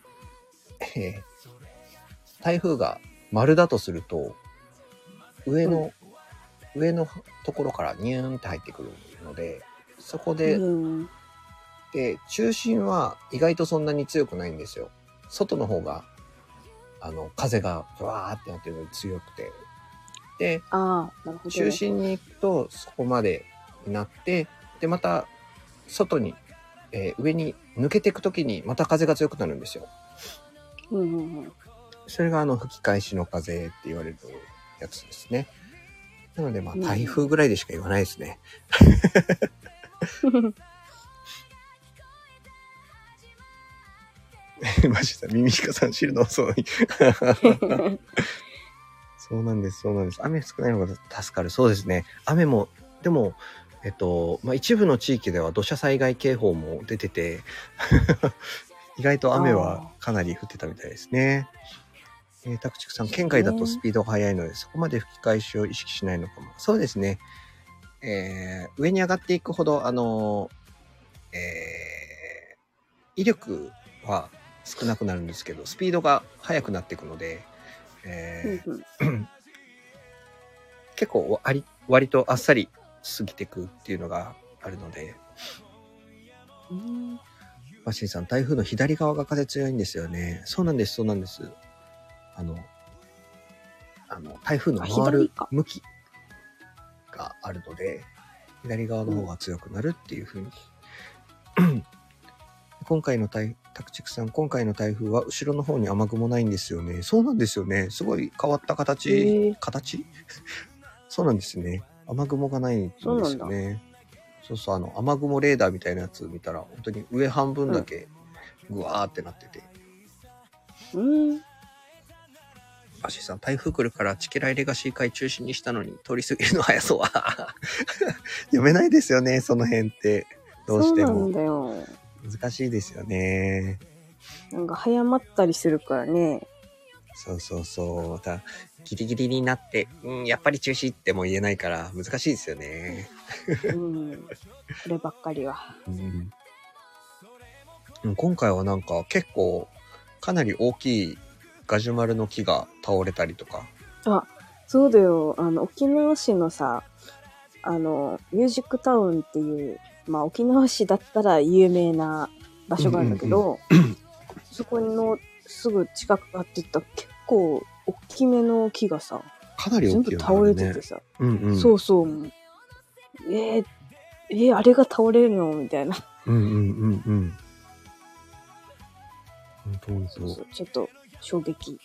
台風が丸だとすると、上のところからニューンって入ってくるので、そこで、で、中心は意外とそんなに強くないんですよ。外の方が、風がブワーってなってるのに強くて。で、中心に行くとそこまでになって、で、また外に、上に抜けていくときにまた風が強くなるんですよ。それが吹き返しの風って言われるやつですね。なので台風ぐらいでしか言わないですね。マジさん、ミミカさん知るの遅い。そうなんです。雨少ないのが助かる。そうですね。雨も、でも、一部の地域では土砂災害警報も出てて、意外と雨はかなり降ってたみたいですね。タクチクさん、県外だとスピードが速いので、そこまで吹き返しを意識しないのかも。そうですね。上に上がっていくほど、威力は少なくなるんですけど、スピードが速くなっていくので、結構割とあっさり過ぎていくっていうのがあるので。マシンさん、台風の左側が風強いんですよね。そうなんです。台風の回る向きがあるので、左側の方が強くなるっていう風に。タクチクさん、今回の台風は後ろの方に雨雲ないんですよね。そうなんですよね。すごい変わった形そうなんですね。雨雲がないんですよね。そう、雨雲レーダーみたいなやつ見たら、本当に上半分だけぐわーってなってて。アシさん、台風来るからチケライレガシー会中止にしたのに通り過ぎるの早そうは。読めないですよね、その辺って。どうしても。 そうなんだよ。 難しいですよね。 なんか早まったりするからね。 そう。また、ギリギリになって、やっぱり中止っても言えないから難しいですよね。 こればっかりは。 今回はなんか結構かなり大きいガジュマルの木が倒れたりとか。 あ、そうだよ。沖縄市のさ、ミュージックタウンっていう、まあ沖縄市だったら有名な場所があるんだけど、そこのすぐ近くあって言ったら結構大きめの木がさ、 かなり大きいよね。 全部倒れててさ、 うんうん。 そうそう。あれが倒れるのみたいな。 うんうんうんうん。本当そうそう、ちょっと衝撃。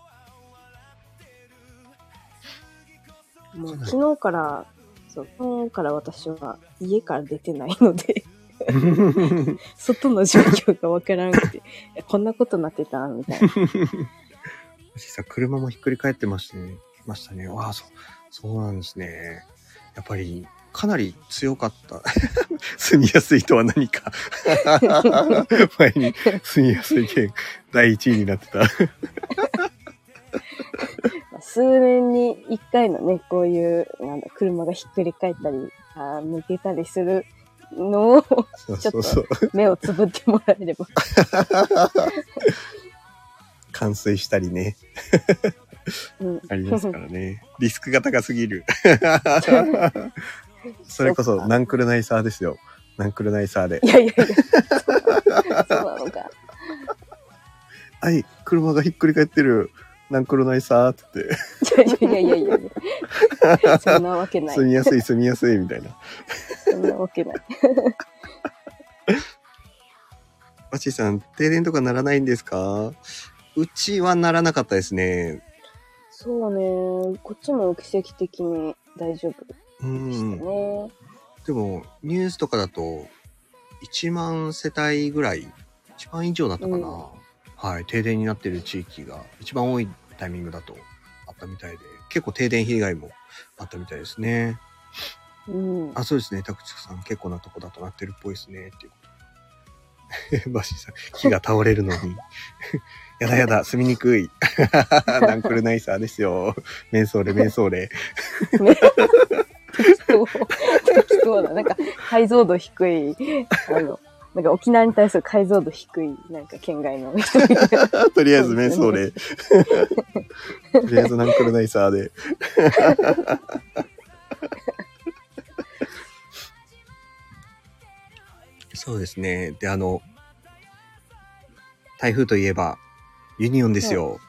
もう昨日から私は家から出てないので外の状況がわからなくて、こんなことなってたみたいな。 実際車もひっくり返ってましたね。わあ、そうなんですね。やっぱりかなり強かった。住みやすいとは何か。前に住みやすい県第1位になってた。 数年に一回のね、こういう車がひっくり返ったり抜けたりするのをちょっと目をつぶってもらえれば。 冠水したりね、ありますからね。リスクが高すぎる。それこそナンクルナイサーですよ。ナンクルナイサーで。 いやそうなのか。 はい、車がひっくり返ってる。ナンクルナイサーっていやそんなわけない。 住みやすいみたいな。 そんなわけない。 バチさん、停電とかならないんですか？うちはならなかったですね。 そうね、こっちも奇跡的に大丈夫でしたね。 でもニュースとかだと1万世帯ぐらい、1万以上だったかな、はい、停電になってる地域が一番多いタイミングだとあったみたいで、結構停電被害もあったみたいですね。あ、そうですね。タクチクさん、結構なとこだとなってるっぽいですねっていうこと。バシさん、木が倒れるのにやだ住みにくい。ナンクルナイサーですよ。メンソーレ。 適当だ。なんか解像度低いなんか沖縄に対する解像度低いなんか県外の人みたいな。 とりあえずメンソーレ。とりあえずナンクルナイサーで。そうですね。で、台風といえば、ユニオンですよ。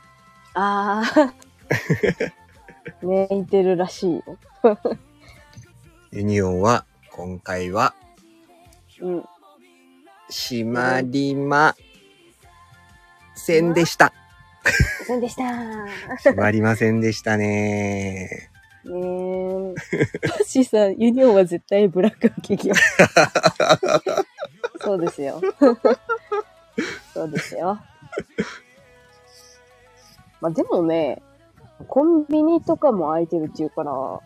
ね、似てるらしいよ。 ユニオンは、今回は、閉まりませんでした。閉まりませんでしたね。 バッシーさん、ユニオンは絶対ブラック企業。そうですよ。そうですよ。まあでもね、コンビニとかも空いてるっていうから、ど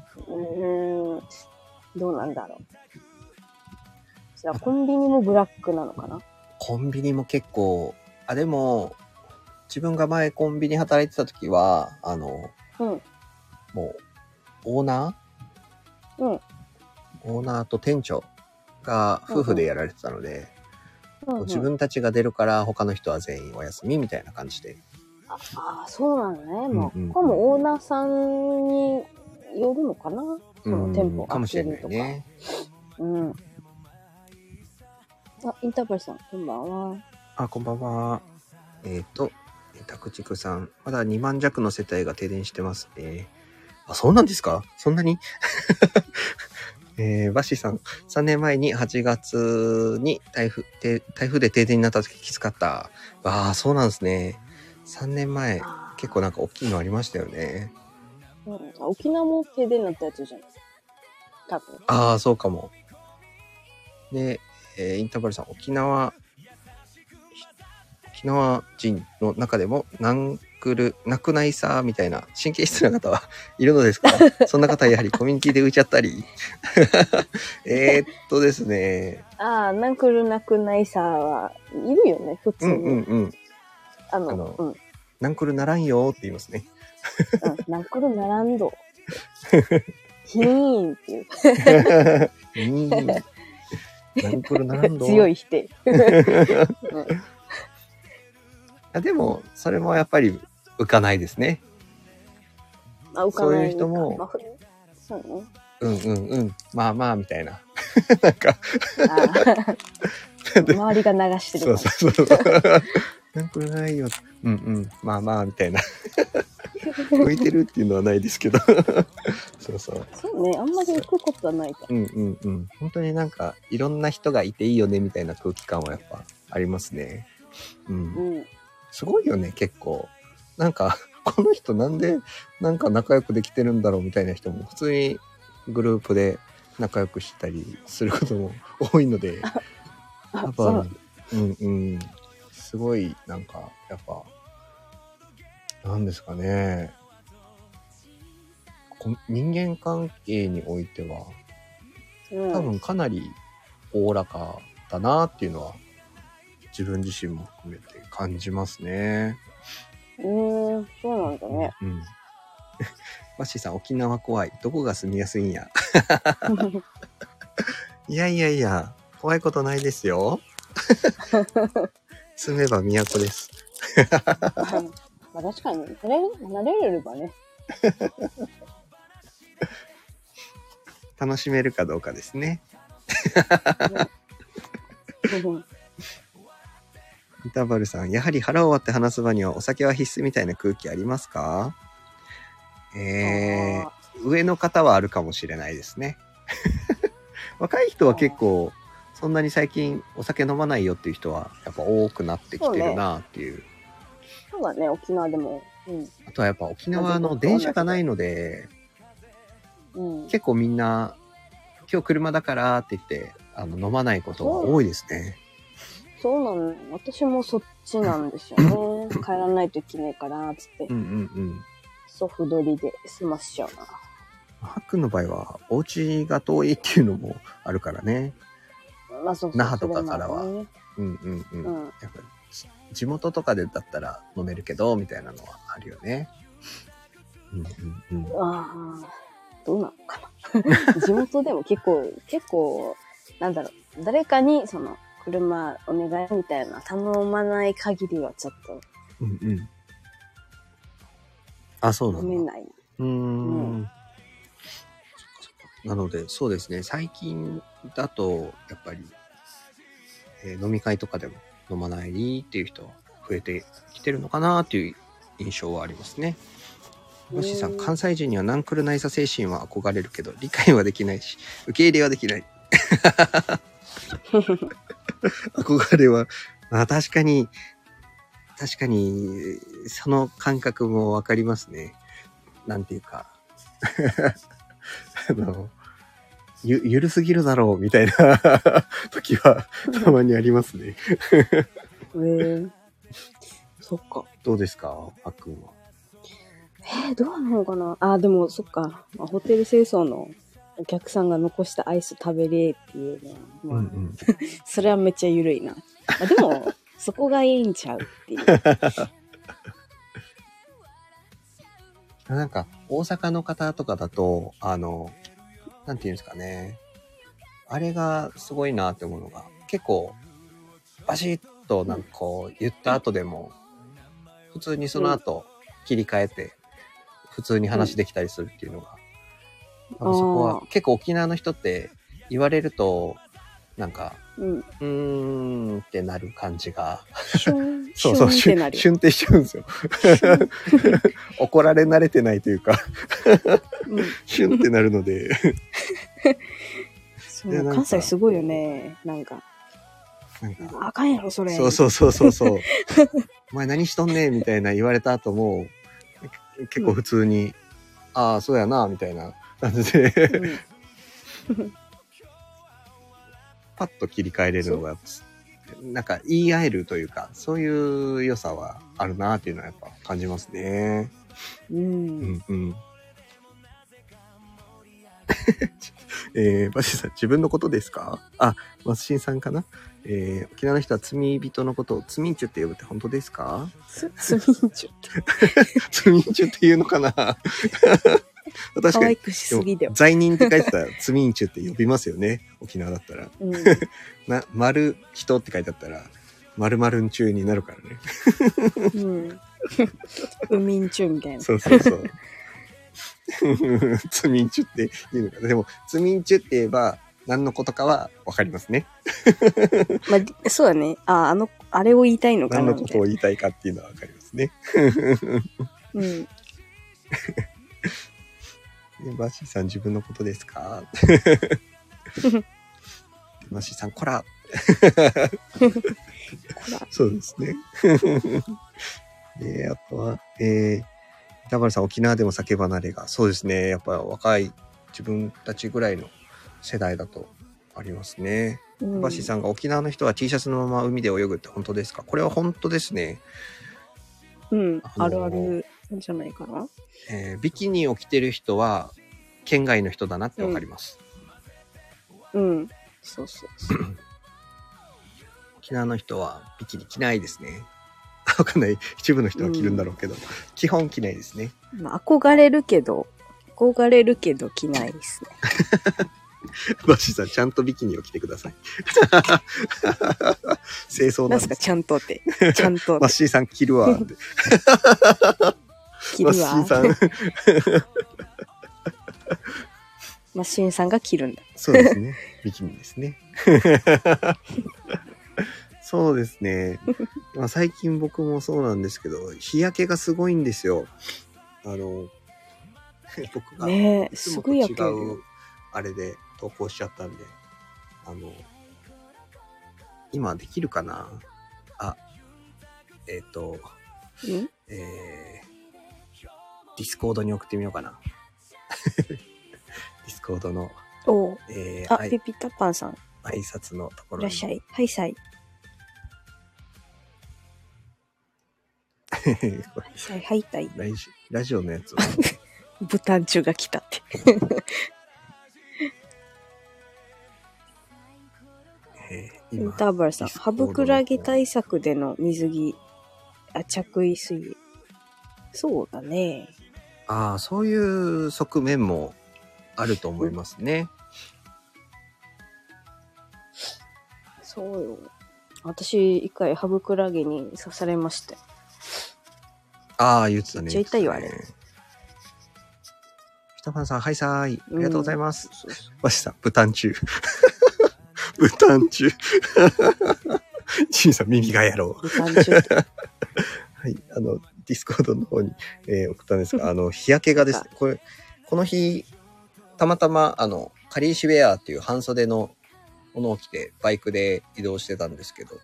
うなんだろう。じゃあコンビニもブラックなのかな？ コンビニも結構、でも、自分が前コンビニ働いてた時は、もう、オーナーと店長が夫婦でやられてたので、自分たちが出るから他の人は全員お休みみたいな感じで。 そうなのね。もう、これもオーナーさんによるのかな？その店舗かもしれないね。 インターバルさん、こんばんは。 こんばんは。タクチクさん、まだ2万弱の世帯が停電してますね。そうなんですか？そんなにバッシーさん、3年前に8月に台風で停電になった時きつかった。そうなんですね。3年前、結構なんか大きいのありましたよね。 沖縄も停電になったやつじゃない？多分。 そうかも。で、インターバルさん、沖縄人の中でもナクナイサーみたいな神経質な方はいるのですか？そんな方やはりコミュニティで浮いちゃったりですね。 ナクナイサーはいるよね、普通に。 ナンクルならんよって言いますね。 ナンクルならんど。ヒーンっていう。 ナンクルならんど。 強い否定。 でも、それもやっぱり浮かないですね。 浮かない。 そういう人も、 まあ、そうね。 まあまあ、みたいな。なんか周りが流してるから。 そう。なんこれないよ。まあまあ、みたいな。浮いてるっていうのはないですけど。そう。 そうね、あんまり浮くことはないから。 本当になんか、いろんな人がいていいよね、みたいな空気感はやっぱありますね。すごいよね、結構。なんか、この人なんでなんか仲良くできてるんだろうみたいな人も普通にグループで仲良くしたりすることも多いので、やっぱ、すごいなんか、やっぱ、なんですかね。人間関係においては、多分かなりおおらかだなっていうのは、自分自身も含めて感じますね。 そうなんだね。 バッシーさん、沖縄怖い。どこが住みやすいんや。いや、怖いことないですよ。住めば都です。 まあ確かに、慣れればね。 楽しめるかどうかですね。イタバルさん、やはり腹を割って話す場にはお酒は必須みたいな空気ありますか？上の方はあるかもしれないですね。若い人は結構そんなに最近お酒飲まないよっていう人はやっぱ多くなってきてるなっていう。 そうだね、沖縄でも。 あとはやっぱ沖縄の電車がないので、結構みんな今日車だからって言って飲まないことが多いですね。 そうなの。私もそっちなんですよね。帰らないといけないからつって。ソフドリで済ませちゃうな。 ハックンの場合はお家が遠いっていうのもあるからね。 まあそう那覇とかからは。やっぱり地元とかでだったら飲めるけどみたいなのはあるよね。 どうなのかな。地元でも結構なんだろう、誰かにその車お願いみたいな頼まない限りはちょっとそうなんだ。 飲めない。 なのでそうですね、最近だとやっぱり、飲み会とかでも飲まないっていう人は増えてきてるのかなっていう印象はありますね。バッシーさん、関西人にはナンクルナイサ精神は憧れるけど理解はできないし受け入れはできない。憧れは、確かにその感覚もわかりますね。なんていうかゆるすぎるだろうみたいな時はたまにありますね。 そっか。 どうですか、あっくんは。 どうなのかな。でもそっか。ホテル清掃のお客さんが残したアイス食べれっていうのは、それはめっちゃ緩いな。でもそこがいいんちゃうっていう。 なんか大阪の方とかだとなんていうんですかね、あれがすごいなって思うのが、結構バシッとなんかこう言った後でも普通にその後切り替えて普通に話できたりするっていうのが、そこは結構沖縄の人って言われるとなんかってなる感じがシュンシュンってしちゃうんですよ。怒られ慣れてないというかシュンってなるので関西すごいよね。なんかあかんやろそれ。 そうお前何しとんねんみたいな言われた後も結構普通に、そうやなみたいな感じで、パッと切り替えれるのがなんか言い合えるというか、そういう良さはあるなっていうのはやっぱ感じますね。バッシーさん、自分のことですか？松新さんかな？沖縄の人は罪人のことを罪人って呼ぶって本当ですか？ 罪人って罪人って言うのかな？確かに。 可愛くしすぎだよ。 罪人って書いてたら罪人って呼びますよね。沖縄だったら。丸人って書いてあったら 〇〇ん中になるからね。 うん。海ん中みたいな。 そうそうそう。つみんちゅって言うのかな。でも、つみんちゅって言えば、何のことかはわかりますね。 まあ、そうだね。あれを言いたいのか何なのことを言いたいかっていうのはわかりますね。 うん。 バッシーさん自分のことですか？バッシーさん、こら。そうですね。あとは、田原さん、沖縄でも酒離れが。そうですね。やっぱ若い自分たちぐらいの世代だとありますね。バッシーさんが沖縄の人は T シャツのまま海で泳ぐって本当ですか？これは本当ですね。 うん。あるあるなんじゃないかな。 ビキニを着てる人は県外の人だなってわかります。 うん。そうそうそう。 沖縄の人はビキニ着ないですね。わかんない。一部の人は着るんだろうけど、基本着ないですね。 まあ、憧れるけど着ないですね。 バッシーさん、ちゃんとビキニを着てください。清掃なんですか？ ちゃんとって。ちゃんと。 バッシーさん着るわって。 着るわ。 バッシーさん。 マシンさんが着るんだ。 そうですね。ビキニですね。そうですね。まあ、最近僕もそうなんですけど、日焼けがすごいんですよ。僕がいつもと違うあれで投稿しちゃったんで、今できるかな？ディスコードに送ってみようかな。ディスコードの、 ピピタパンさん。 挨拶のところに。 いらっしゃい。はいさい。はいたい。 ラジオのやつを。 ブタンチュが来たって。インターバルさん、ハブクラゲ対策での水着、着衣水泳。そうだね。 ああ、そういう側面もあると思いますね。 そうよ。私、一回ハブクラゲに刺されました。 ああ、言ってたね。 めっちゃ痛いよ、あれ。 北パンさん、はいさーい。ありがとうございます。わしさん、ブタンチュ。ブタンチュ。チミさん、耳がやろう。 ブタンチュ。 はい、ディスコードの方に、送ったんですが、日焼けがですね、この日、たまたま、カリーシウェアっていう半袖のものを着て、バイクで移動してたんですけど、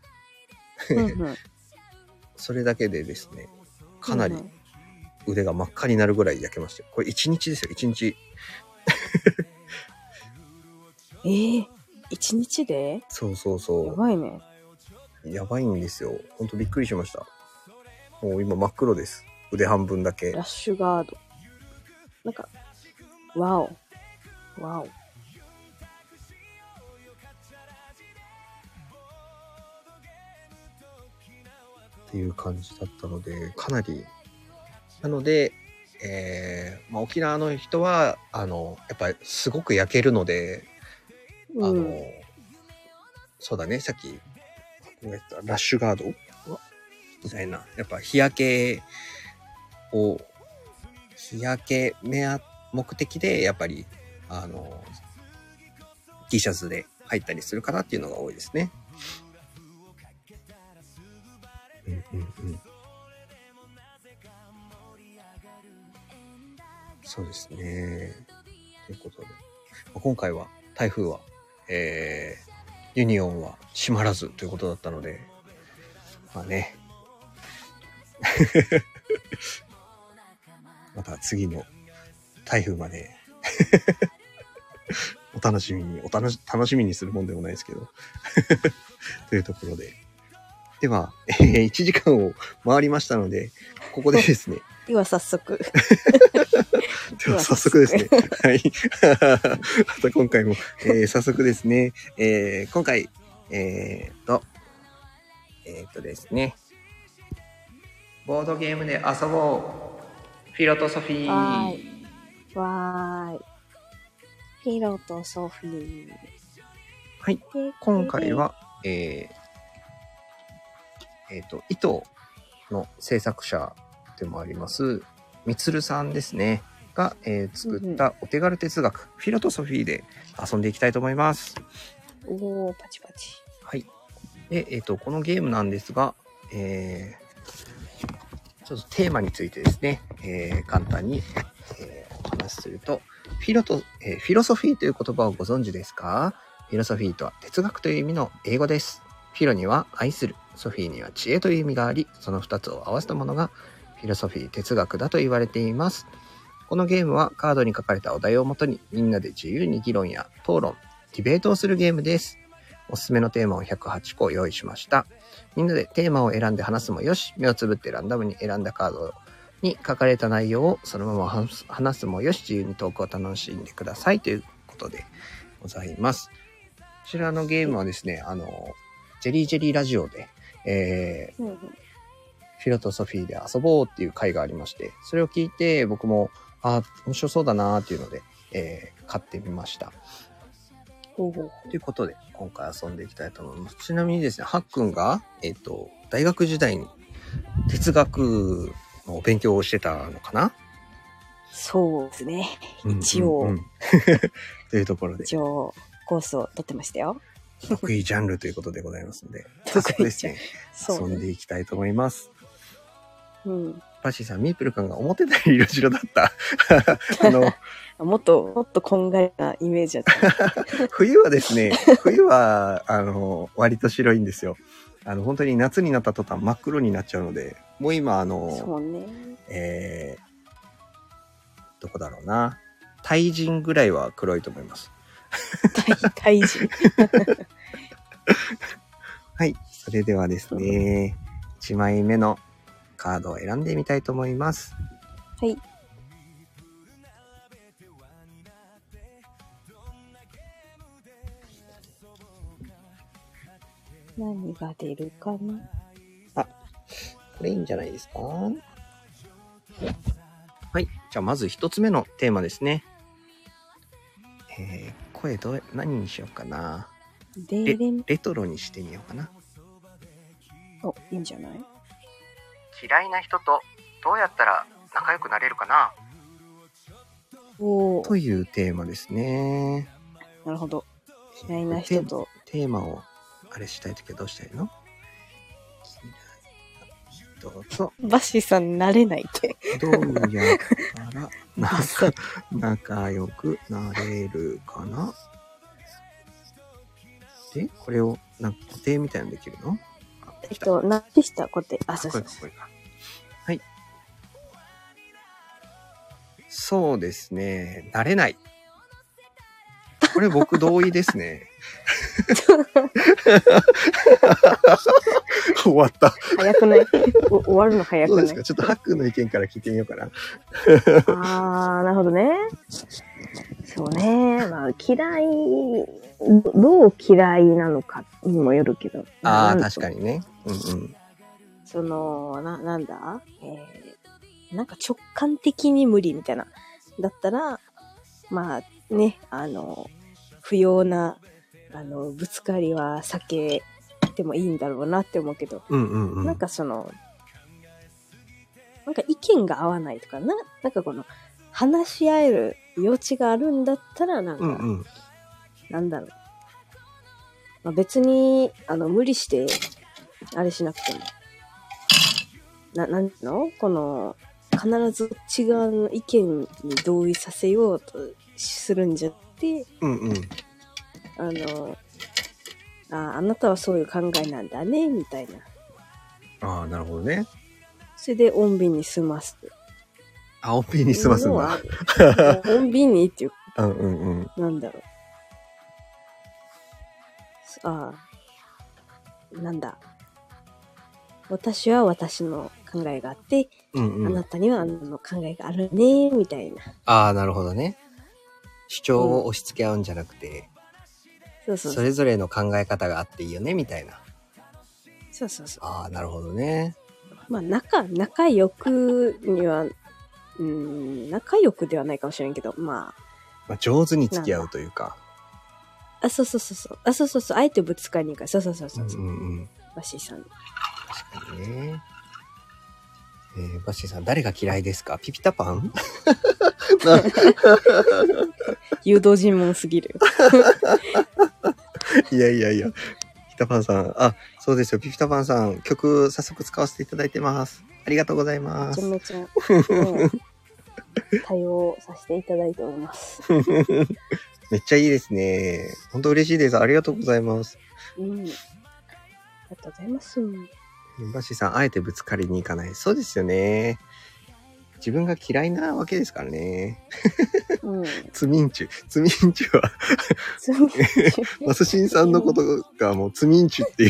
それだけでですね、かなり腕が真っ赤になるぐらい焼けましたよ。これ1日ですよ、1日。 1日で？ そうそうそう。 やばいね。 やばいんですよ。ほんとびっくりしました。もう今真っ黒です。腕半分だけ。 ラッシュガード。なんか、ワオ。ワオ。 っていう感じだったので、かなり。なので、沖縄の人は、やっぱりすごく焼けるので、そうだね、さっき、ラッシュガードみたいな、やっぱ日焼け目的で、やっぱり、T シャツで入ったりする方っていうのが多いですね。そうですね。ということで、今回は台風は、ユニオンは閉まらずということだったので、まあね。また次の台風まで楽しみにするもんでもないですけどというところで。では、1時間を回りましたので、ここでですね。 では早速。 では早速ですね。はい。また今回も、早速ですね。今回、ですね。ボードゲームで遊ぼう。フィロとソフィー。 わーい。フィロとソフィー。 はい。今回は、 糸の制作者でもあります、みつるさんですね。が、作ったお手軽哲学、フィロトソフィーで遊んでいきたいと思います。 おー、パチパチ。 はい。で、このゲームなんですが、ちょっとテーマについてですね、簡単に、お話しすると、フィロソフィーという言葉をご存知ですか？フィロソフィーとは哲学という意味の英語です。フィロには愛する、ソフィーには知恵という意味があり、その2つを合わせたものがフィロソフィー、哲学だと言われています。このゲームはカードに書かれたお題をもとにみんなで自由に議論や討論、ディベートをするゲームです。おすすめのテーマを108個用意しました。みんなでテーマを選んで話すもよし、目をつぶってランダムに選んだカードに書かれた内容をそのまま話すもよし、自由にトークを楽しんでくださいということでございます。こちらのゲームはですね、ジェリージェリーラジオで、フィロとソフィーで遊ぼうっていう回がありまして、それを聞いて僕も面白そうだなーっていうので、買ってみました。ということで今回遊んでいきたいと思います。ちなみにですね、はっくんが、大学時代に哲学の勉強をしてたのかな？ そうですね。一応。 というところで。 一応、コースを取ってましたよ。 得意ジャンルということでございますので、早速ですね、遊んでいきたいと思います。バッシーさん、ミープル君が思ってたより色白だった。 もっとこんがりなイメージだった。 冬はですね、割と白いんですよ。本当に夏になった途端真っ黒になっちゃうので、もう今そうね。 どこだろうな。タイ人ぐらいは黒いと思います。 タイ人。 はい。それではですね、1枚目のカードを選んでみたいと思います。 はい。何が出るかな？ これいいんじゃないですか？はい。じゃあまず一つ目のテーマですね。声何にしようかな。レトロにしてみようかな。 お、いいんじゃない？ 嫌いな人とどうやったら仲良くなれるかな？というテーマですね。 なるほど。嫌いな人と。 テーマをあれしたいときはどうしたらいいの？ バッシーさん慣れないって。 どうやったら仲良くなれるかな？で、これを固定みたいなのできるの？ なってした固定。そうそう。 これか。はい。そうですね。慣れない。これ僕同意ですね。終わった。 早くない？終わるの早くない？ そうですか。ちょっとハックの意見から聞いてみようかな。 なるほどね。そうね。まあ、どう嫌いなのかにもよるけど。 確かにね。 なんだ？なんか直感的に無理みたいな。だったら、まあね、不要な、ぶつかりは避けてもいいんだろうなって思うけど、なんかなんか意見が合わないとかなんか話し合える余地があるんだったら、なんか、なんだろう。まあ、別に、無理して、あれしなくても。なんの必ず違う意見に同意させようとするんじゃって、あなたはそういう考えなんだね、みたいな。 なるほどね。 それで、穏便に済ます。 穏便に済ますんだ。 穏便にっていう。なんだろう。なんだ。私は私の考えがあって、あなたにはあの考えがあるね、みたいな。 なるほどね。主張を押し付け合うんじゃなくて、それぞれの考え方があっていいよね、みたいな。 そうそうそう。 なるほどね。 まあ、仲良くには、仲良くではないかもしれんけど、まあ上手に付き合うというか。 そうそう。相手ぶつかりにくい。そう。バッシーさん。 確かにね。バッシーさん、誰が嫌いですか？ピピタパン誘導尋問すぎる。 いやいやいや。ピピタパンさん。あ、そうですよ。ピピタパンさん、曲早速使わせていただいてます。ありがとうございます。 めちゃめちゃ、対応させていただいております。 めっちゃいいですね。本当嬉しいです。ありがとうございます。 ありがとうございます。 バッシーさん、あえてぶつかりに行かない。そうですよね。自分が嫌いなわけですからね。ツミンチュ。ツミンチュはマスシンさんのことがもうツミンチュっていう。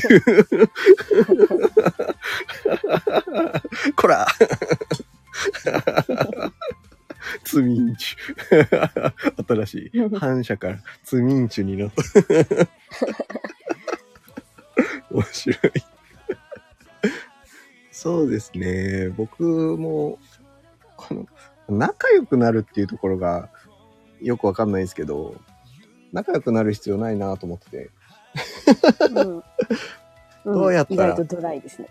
こらツミンチュ。新しい。反射からツミンチュになった。面白い。そうですね。僕も、仲良くなるっていうところがよくわかんないですけど、仲良くなる必要ないなと思ってて。どうやったら、 意外とドライですね。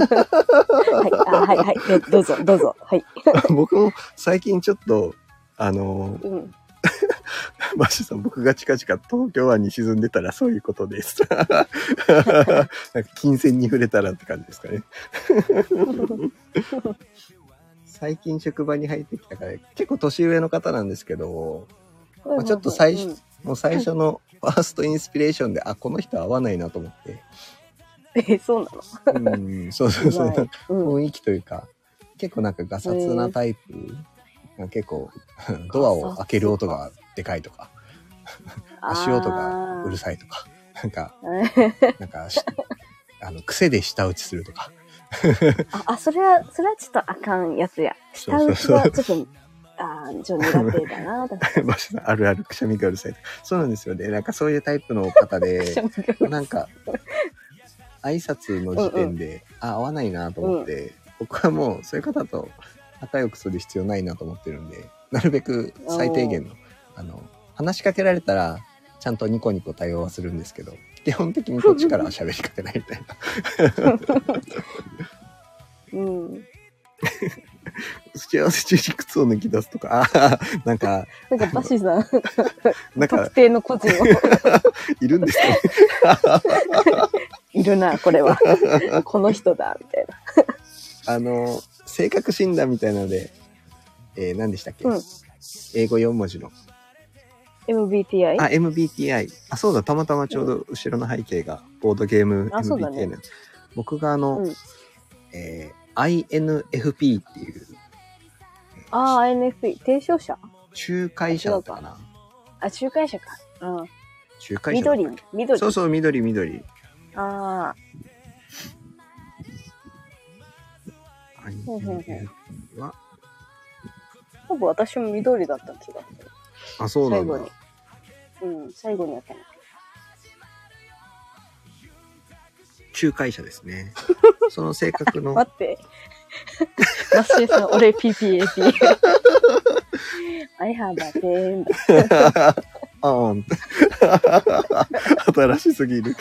はい、どうぞ。はい。 僕も最近ちょっと、バッシュさん、僕が近々東京湾に沈んでたらそういうことです。なんか金銭に触れたらって感じですかね。最近職場に入ってきたから、結構年上の方なんですけど、ちょっともう最初のファーストインスピレーションで、あ、この人合わないなと思って。 そうなの？そう。雰囲気というか、結構なんかガサツなタイプ。結構ドアを開ける音がでかいとか足音がうるさいとかなんか癖で舌打ちするとかそれはちょっとあかんやつや。舌打ちはちょっとちょっと苦手だな。 あるあるくしゃみがうるさい。そうなんですよね。なんかそういうタイプの方でなんか挨拶の時点で合わないなと思って、僕はもうそういう方と仲良くする必要ないなと思ってるんで、なるべく最低限の話しかけられたらちゃんとニコニコ対応はするんですけど、基本的にこっちから喋りかけないみたいな。幸せ中に靴を抜き出すとか、なんかバシさんなんか特定の個人をいるんですかね。 いるな、これはこの人だみたいな。性格診断みたいなので、何でしたっけ、英語4文字の MBTI？ MBTI。そうだ、たまたまちょうど後ろの背景がボードゲーム MBTI なんです。僕がINFP っていう。 INFP。提唱者？ 仲介者だったかな。 仲介者か。 仲介者。緑。そう、緑。INFP は多分私も緑だった気がする。 そうなんだ。 最後にやったの。 仲介者ですね。その性格の。 待って。マッシーさん、俺 PPAP。I have a pen. 新しすぎる。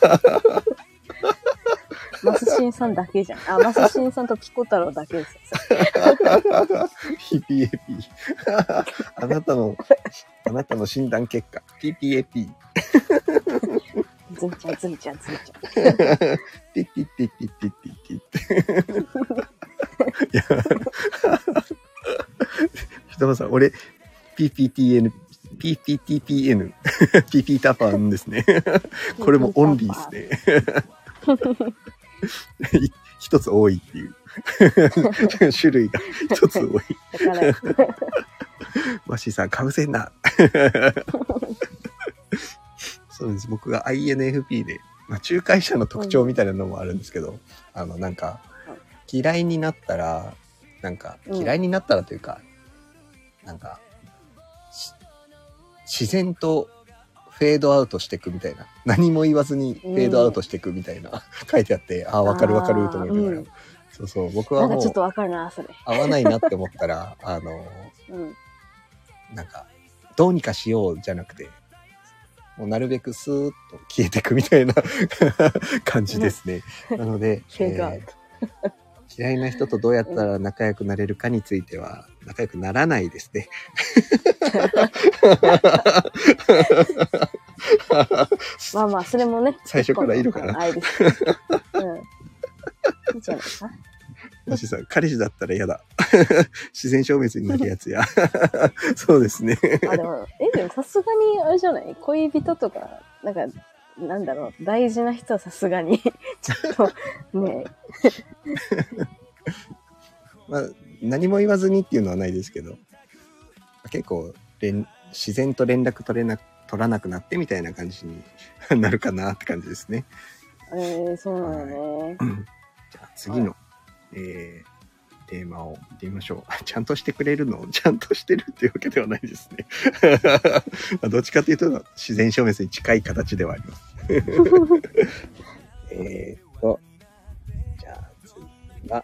マスシンさんだけじゃん。マスシンさんとピコ太郎だけですよ。 PPAP。あなたの診断結果。PPAP。 ずんちゃん。ピッピッピッピッピッピッピッピッ。いや、ひとまさん、俺、PPTN、PP タパンですね。これもオンリーですね。一つ多いっていう。種類が一つ多い。マシーさん、かぶせんな。そうです。僕が INFP で、仲介者の特徴みたいなのもあるんですけど、なんか、嫌いになったらというか、なんか、自然とフェードアウトしていくみたいな。何も言わずにフェードアウトしていくみたいな、書いてあって、わかると思いながら。そう、僕はもう、 なんかちょっとわかるな、それ。 合わないなって思ったら、なんか、どうにかしようじゃなくて、 もうなるべくスーッと消えていくみたいな感じですね。なので、 フェードアウト。 嫌いな人とどうやったら仲良くなれるかについては、仲良くならないですね。 まあまあ、それもね。 最初からいるから。 あれです。うん。いいじゃないですか。 もしさ、彼氏だったら嫌だ。自然消滅になるやつや。そうですね。 あ、でもさすがに、あれじゃない恋人とか、なんか、なんだろう、大事な人はさすがに、ちょっと、ねまあ、何も言わずにっていうのはないですけど、結構、自然と連絡取らなくなってみたいな感じになるかなって感じですね。 そうなのね。 じゃあ次の、テーマを見てみましょう。ちゃんとしてくれるの？ちゃんとしてるっていうわけではないですね。どっちかというと自然消滅に近い形ではあります。じゃあ次は、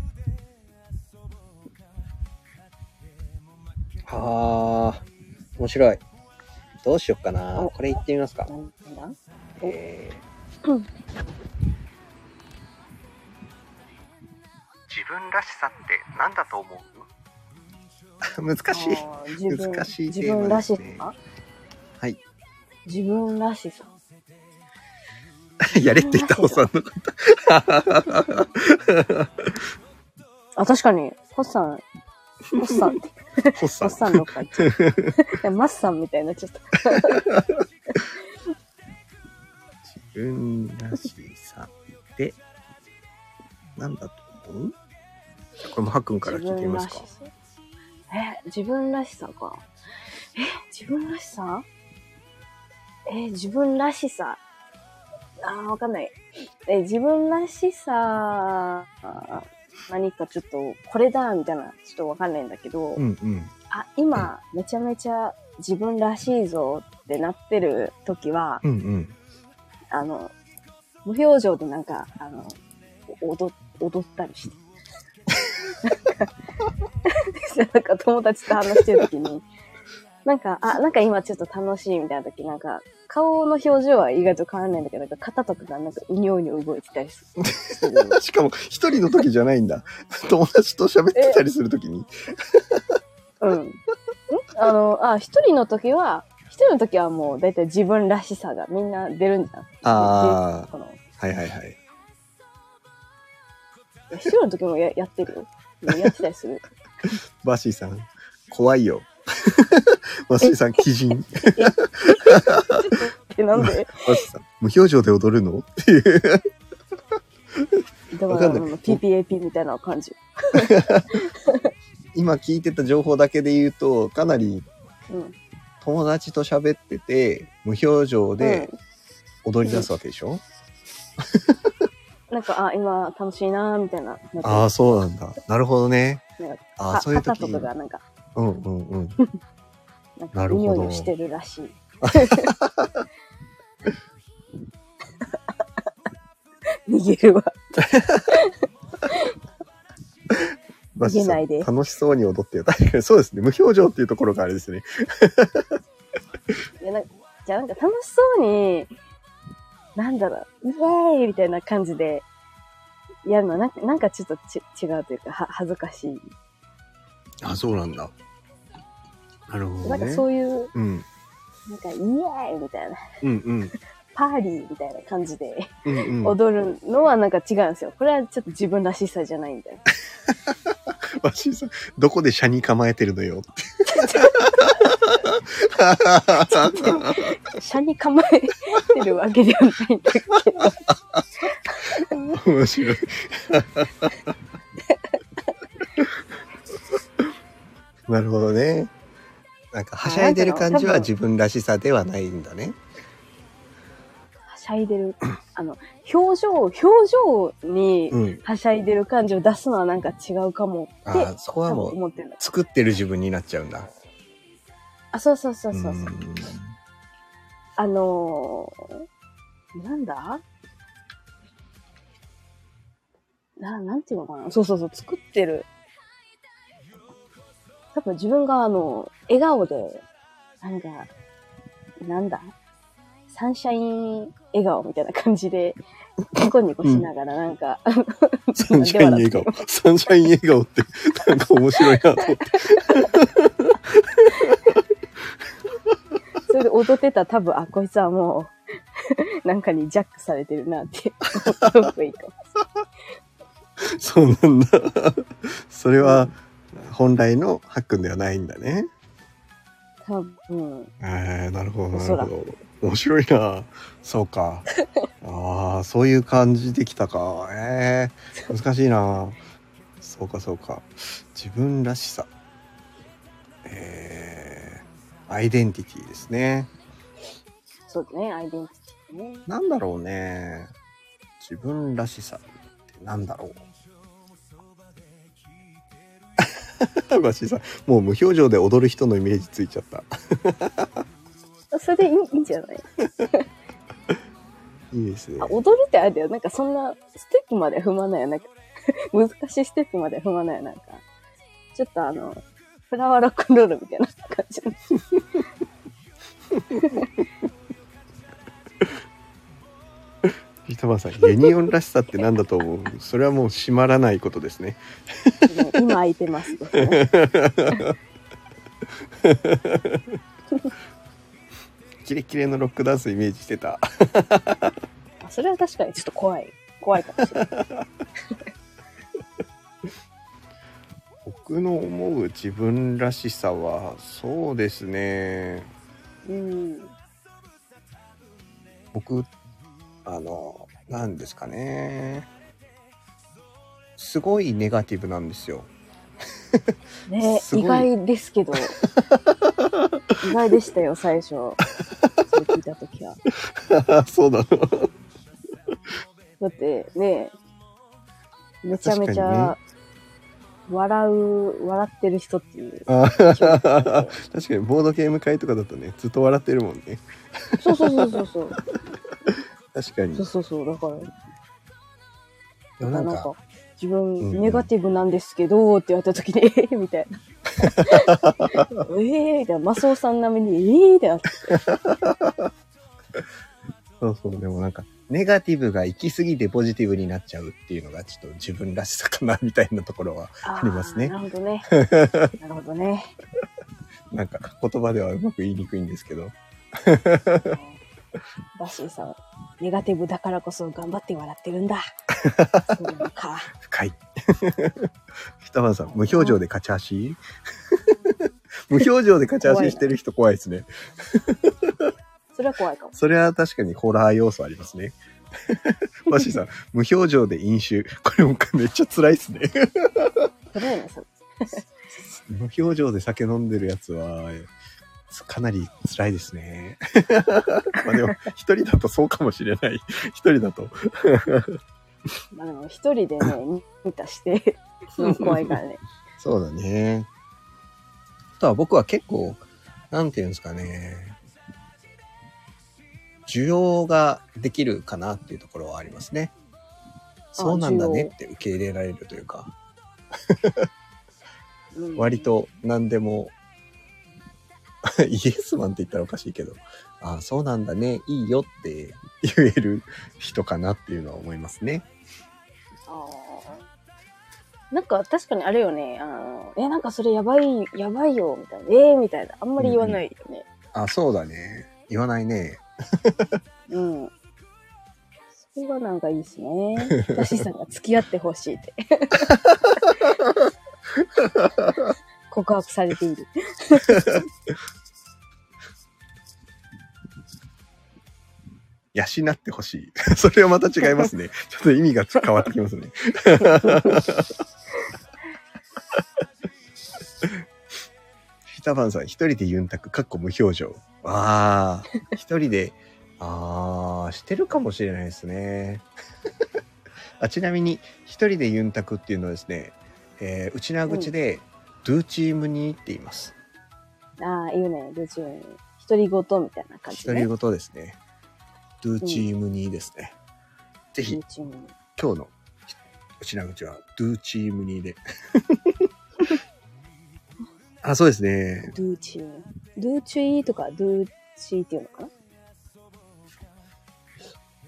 面白い。どうしよっかな。これ言ってみますか。 なんだ？ 自分らしさって何だと思う？難しい。難しいテーマですね。自分らしさ？はい。 自分らしさ。 やれって言ったおさんのこと。 あ、確かに、ホッサンって。ホッサンどっか行っちゃった。マッサンみたいになっちゃった。 自分らしさって何だと思う？これもはっくんから聞いてみますか。 自分らしさか。自分らしさ？自分らしさ。わかんない。自分らしさ、何かちょっと、これだ、みたいな、ちょっとわかんないんだけど、今、めちゃめちゃ自分らしいぞってなってる時は、無表情でなんか、踊ったりして。なんか友達と話してる時に、なんか今ちょっと楽しいみたいな時、なんか、顔の表情は意外と変わらないんだけど、なんか肩とかがなんかうにょうにょ動いてたりする。 しかも、一人の時じゃないんだ。友達と喋ってたりする時に。 うん。一人の時はもうだいたい自分らしさがみんな出るんじゃん。 はいはいはい。 一人の時もやってるよ。やってたりする。 バッシーさん、怖いよ。バッシーさん、鬼人。 なんで？ バッシーさん、無表情で踊るのっていう。 だから、PPAP みたいな感じ。 今聞いてた情報だけで言うと、かなり、友達と喋ってて、無表情で踊り出すわけでしょ？ なんか、今楽しいなーみたいな。 ああ、そうなんだ。なるほどね。そういう時。 肩とかがなんか。 なるほど。 匂いをしてるらしい。逃げるわ。逃げないで。 楽しそうに踊ってる。確かにそうですね。無表情っていうところがあれですね。 じゃあなんか楽しそうに、なんだろう、イエーイみたいな感じでやるのはなんかちょっと違うというか、恥ずかしい。 あ、そうなんだ。なるほどね。 なんかそういう、なんかイエーイみたいな。パーリーみたいな感じで踊るのはなんか違うんですよ。これはちょっと自分らしさじゃないんだよ。 わしさん、どこで車に構えてるのよって。 車に構えてるわけではないんだけど。面白い。なるほどね。なんかはしゃいでる感じは自分らしさではないんだね。 はしゃいでる。表情にはしゃいでる感じを出すのはなんか違うかもって。 そこはもう作ってる自分になっちゃうんだ。 そう。なんだなんていうのかな。そう作ってる。多分自分が笑顔で、なんだサンシャイン笑顔みたいな感じで、ニコニコしながらなんか、 サンシャイン笑顔。サンシャイン笑顔ってなんか面白いなと思って。 それで踊ってたら多分、こいつはもう、なんかにジャックされてるなって思った方がいいかも。 そうなんだ。それは本来のハックンではないんだね。 多分。 なるほど、なるほど。面白いな。そうか。ああ、そういう感じできたか。難しいな。そうか、そうか。自分らしさ。アイデンティティですね。 そうだね、アイデンティティね。 なんだろうね。自分らしさってなんだろう。バシーさん、もう無表情で踊る人のイメージついちゃった。 それでいいんじゃない？ いいですね。 踊るってあれだよ。なんかそんなステップまで踏まないよ。なんか難しいステップまで踏まないよ。なんか、ちょっとフラワーロックンロールみたいな感じ。 ピーターマンさん、ユニオンらしさって何だと思う？それはもう閉まらないことですね。 今空いてますですね。 キレキレのロックダンスイメージしてた。 それは確かにちょっと怖いかもしれない。 僕の思う自分らしさは、そうですね。僕、なんですかね。すごいネガティブなんですよ。 ね、意外ですけど。意外でしたよ、最初。それ聞いたときは。 そうなの。 だってね、めちゃめちゃ笑ってる人っていう。 確かにボードゲーム会とかだとね、ずっと笑ってるもんね。 そう。 確かに。 そう。だから。 でもなんか自分、ネガティブなんですけど、って言われたときに、みたいな。みたいな。マスオさん並みに、ってなって。 そう。でもなんか、ネガティブが行き過ぎてポジティブになっちゃうっていうのがちょっと自分らしさかな、みたいなところはありますね。 なるほどね。なるほどね。 なんか、言葉ではうまく言いにくいんですけど。 バッシーさん、ネガティブだからこそ頑張って笑ってるんだ。そうなのか。 深い。北原さん、無表情で勝ち走無表情で勝ち走してる人怖いですね。 それは怖いかも。 それは確かにホラー要素ありますね。バッシーさん、無表情で飲酒。これもめっちゃ辛いですね。 辛いね、それ。 無表情で酒飲んでるやつは、かなり辛いですね。まあでも、一人だとそうかもしれない。一人だと。 まあでも、一人でね、見たして、怖いからね。 そうだね。あとは僕は結構、なんていうんですかね。需要ができるかなっていうところはありますね。そうなんだねって受け入れられるというか。割と何でも、イエスマンって言ったらおかしいけど、そうなんだね、いいよって言える人かなっていうのは思いますね。 なんか確かにあれよね、なんかそれやばいよ、みたいな。みたいな。あんまり言わないよね。 そうだね。言わないね。 それはなんかいいですね。ダシさんが付き合ってほしいって。告白されている。 養ってほしい。それはまた違いますね。ちょっと意味が変わってきますね。ヒタバンさん、一人でユンタク、かっこ無表情。一人で、してるかもしれないですね。ちなみに、一人でユンタクっていうのはですね、内縄口で、ドゥーチームにって言います。 いいよね、ドゥーチームに。独り言みたいな感じ、ね。 独り言ですね。ドゥーチームにですね。ぜひ、今日の内縄口は、ドゥーチームにで。そうですね。 ドゥーチーム。ドゥーチーとか、ドゥーチーっていうのかな？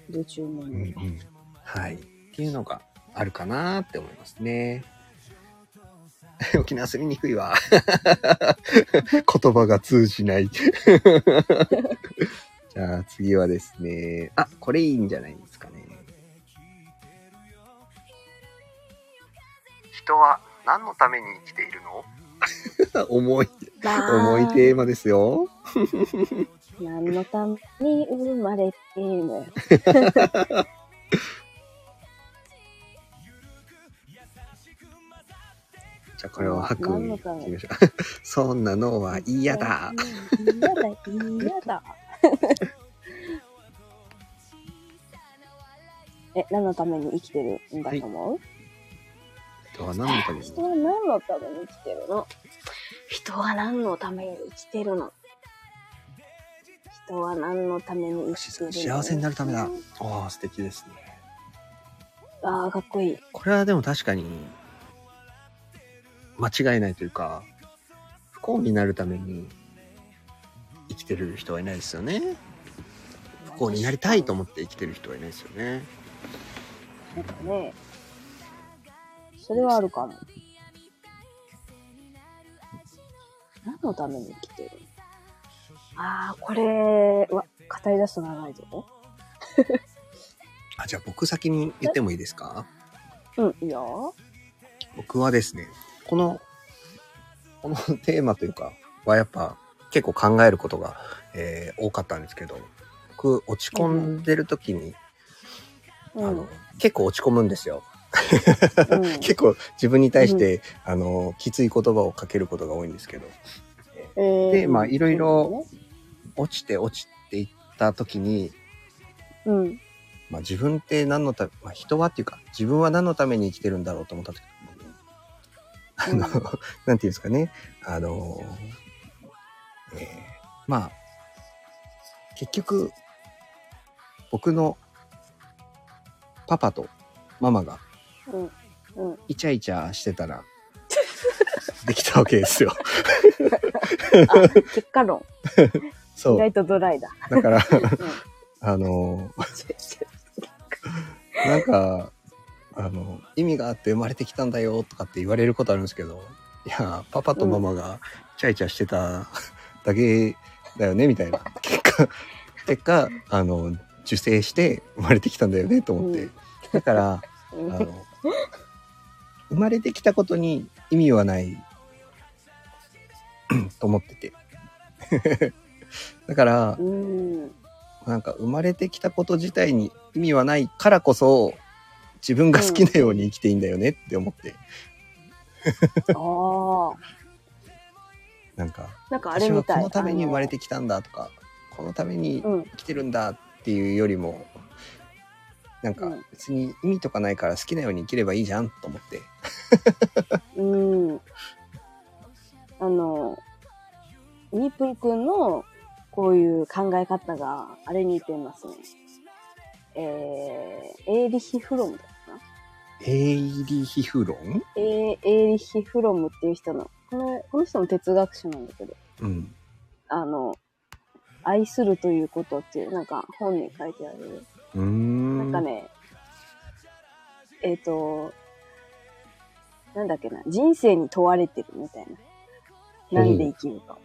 宇宙のうんうん。はい。っていうのがあるかなって思いますね。沖縄住みにくいわ。言葉が通じない。じゃあ次はですね。あ、これいいんじゃないですかね。人は何のために生きているの？重いテーマですよ。 何のために生まれているの？ じゃあこれを吐くに行きましょう。そんなのは嫌だ。 嫌だ。何のために生きてるんだと思う？ 人は何のために？ 人は何のために生きてるの？人は何のために生きてるの？人は何のために生きてるの？ 幸せになるためだ。ああ、素敵ですね。 ああ、かっこいい。 これはでも確かに間違いないというか、不幸になるために生きてる人はいないですよね。不幸になりたいと思って生きてる人はいないですよね。 なんかね、それはあるかも。何のために生きてる？ああ、これは語り出すと長いぞ。 あ、じゃあ僕先に言ってもいいですか？ うん、いいよ。 僕はですね、このテーマというかはやっぱ結構考えることが、多かったんですけど、僕落ち込んでる時に、結構落ち込むんですよ。結構自分に対して、きつい言葉をかけることが多いんですけど、でまあいろいろ落ちていった時に、まあ自分って何のため、まあ人はっていうか自分は何のために生きてるんだろうと思った時に、なんていうんですかね、まあ結局僕のパパとママがイチャイチャしてたらできたわけですよ。 結果論。そう。意外とドライだ。 だから、なんか、意味があって生まれてきたんだよとかって言われることあるんですけど、いや、パパとママがイチャイチャしてただけだよね、みたいな。結果、受精して生まれてきたんだよね、と思って。だから、生まれてきたことに意味はないと思ってて。だから、なんか生まれてきたこと自体に意味はないからこそ、自分が好きなように生きていいんだよねって思って。なんかあれみたい。私はこのために生まれてきたんだとか、このために生きてるんだっていうよりも、なんか別に意味とかないから好きなように生きればいいじゃんと思って。 ニープン君のこういう考え方があれに似てますね。エーリヒ・フロムだったかな。 エーリヒ・フロム？ エーリヒ・フロムっていう人の、この人も哲学者なんだけど、愛するということっていうなんか本に書いてある。なんかね、なんだっけな、人生に問われてるみたいな。なんで生きるか。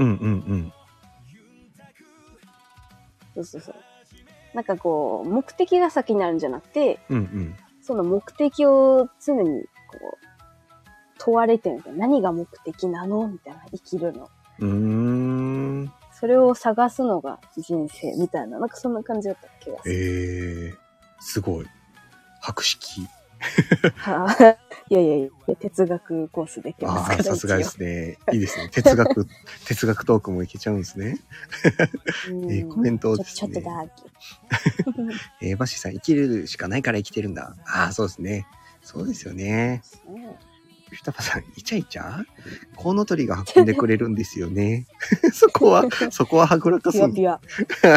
そう。なんかこう、目的が先になるんじゃなくて、その目的を常にこう、問われてるんですよ。何が目的なのみたいな、生きるの。それを探すのが人生みたいな、なんかそんな感じだった気がする。 すごい。博識。 いや、哲学コースできますから。 さすがですね。いいですね。哲学トークもいけちゃうんですね。コメントをですね。 ちょっとだけ。 バッシーさん、生きるしかないから生きてるんだ。そうですね。そうですよね。ゆたぱさん、イチャイチャ？コウノトリが運んでくれるんですよね。そこははぐらかす。 ピュア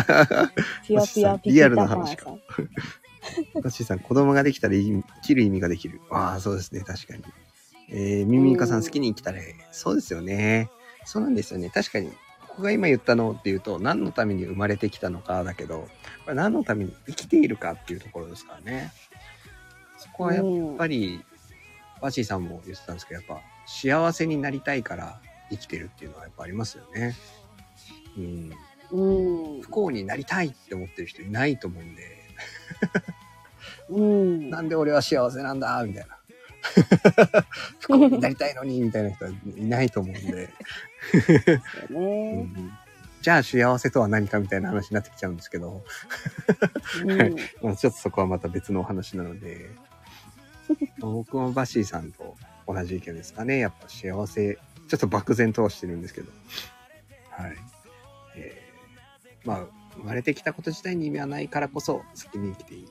リアルな話か。バッシーさん、子供ができたら生きる意味ができる。そうですね、確かに。ミミイカさん、好きに生きたら、そうですよね。そうなんですよね。確かに、 僕が今言ったのっていうと、何のために生まれてきたのかだけど、これ何のために生きているかっていうところですからね。そこはやっぱり、バシーさんも言ってたんですけど、やっぱ幸せになりたいから生きてるっていうのはやっぱありますよね。不幸になりたいって思ってる人いないと思うんで、なんで俺は幸せなんだみたいな。不幸になりたいのにみたいな人はいないと思うんで、じゃあ幸せとは何かみたいな話になってきちゃうんですけど、まあちょっとそこはまた別のお話なので、僕もバシーさんと同じ意見ですかね。やっぱ幸せ、ちょっと漠然とはしてるんですけど、はい。まあ生まれてきたこと自体に意味はないからこそ好きに生きていい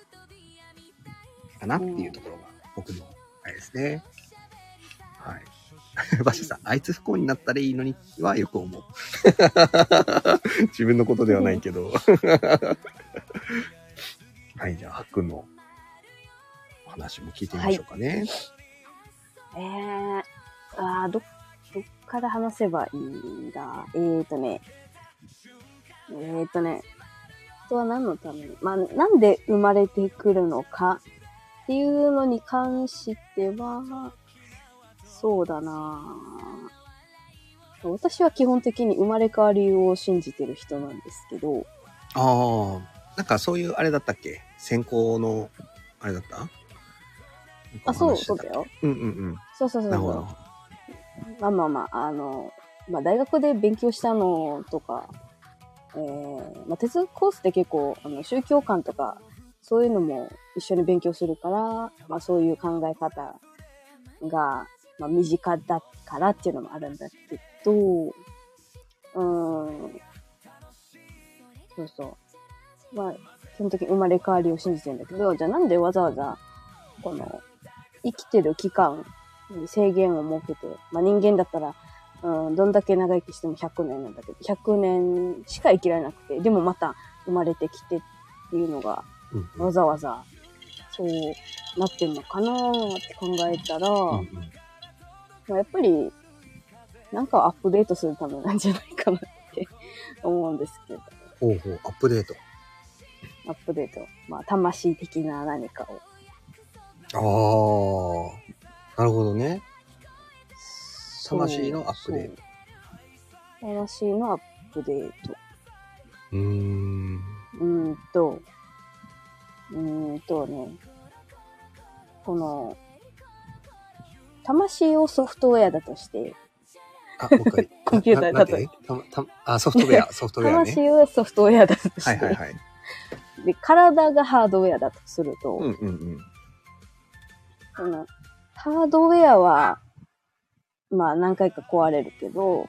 かなっていうところが僕のあれですね。はい。バシさん、あいつ不幸になったらいいのにはよく思う。自分のことではないけど。はい、じゃあ、ハックンの話も聞いてみましょうかね。 どっから話せばいいんだ。人は何のために、なんで生まれてくるのかっていうのに関しては、そうだな私は基本的に生まれ変わりを信じてる人なんですけど。 なんかそういうあれだったっけ？先行の、あれだった？ そうだよ。そう。 なるほど。 大学で勉強したのとか、哲学コースって結構、宗教観とか、そういうのも一緒に勉強するから、そういう考え方が、身近だからっていうのもあるんだけど、基本的に生まれ変わりを信じてるんだけど、じゃあなんでわざわざ、生きてる期間に制限を設けて、人間だったら、どんだけ長生きしても100年なんだけど、100年しか生きられなくて、でもまた生まれてきてっていうのが、わざわざ、そうなってんのかなーって考えたら、やっぱり、なんかアップデートするためなんじゃないかなって思うんですけど。 アップデート。 アップデート。魂的な何かを。なるほどね。魂のアップデート。 魂のアップデート。この、魂をソフトウェアだとして、 僕コンピューターだと。 ソフトウェアね。 魂をソフトウェアだとして、で、体がハードウェアだとすると、ハードウェアは、何回か壊れるけど、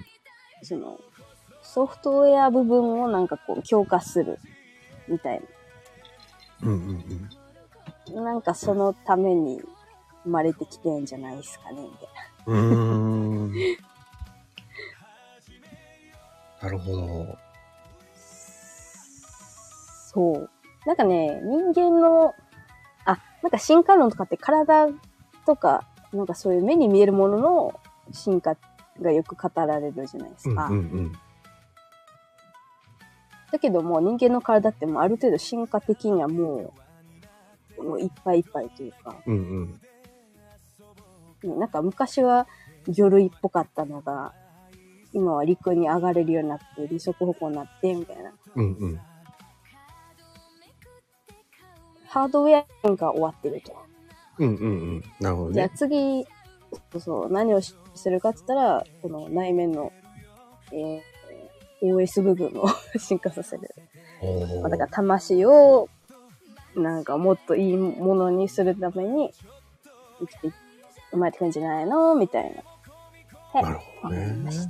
ソフトウェア部分を強化する、みたいな。なんかそのために生まれてきてんじゃないですかね、みたいな。 なるほど。 そう。なんかね、人間の、なんか進化論とかって体とか、なんかそういう目に見えるものの進化がよく語られるじゃないですか。だけども人間の体ってもうある程度進化的にはもういっぱいいっぱいというか。なんか昔は魚類っぽかったのが、今は陸に上がれるようになって、二足歩行になって、みたいな。ハードウェアが終わってると。 なるほどね。 じゃあ次、何をするかって言ったら、この内面の、OS 部分を進化させる。だから魂を、なんかもっといいものにするために、生まれてくるんじゃないのみたいな。 なるほどね。 ました。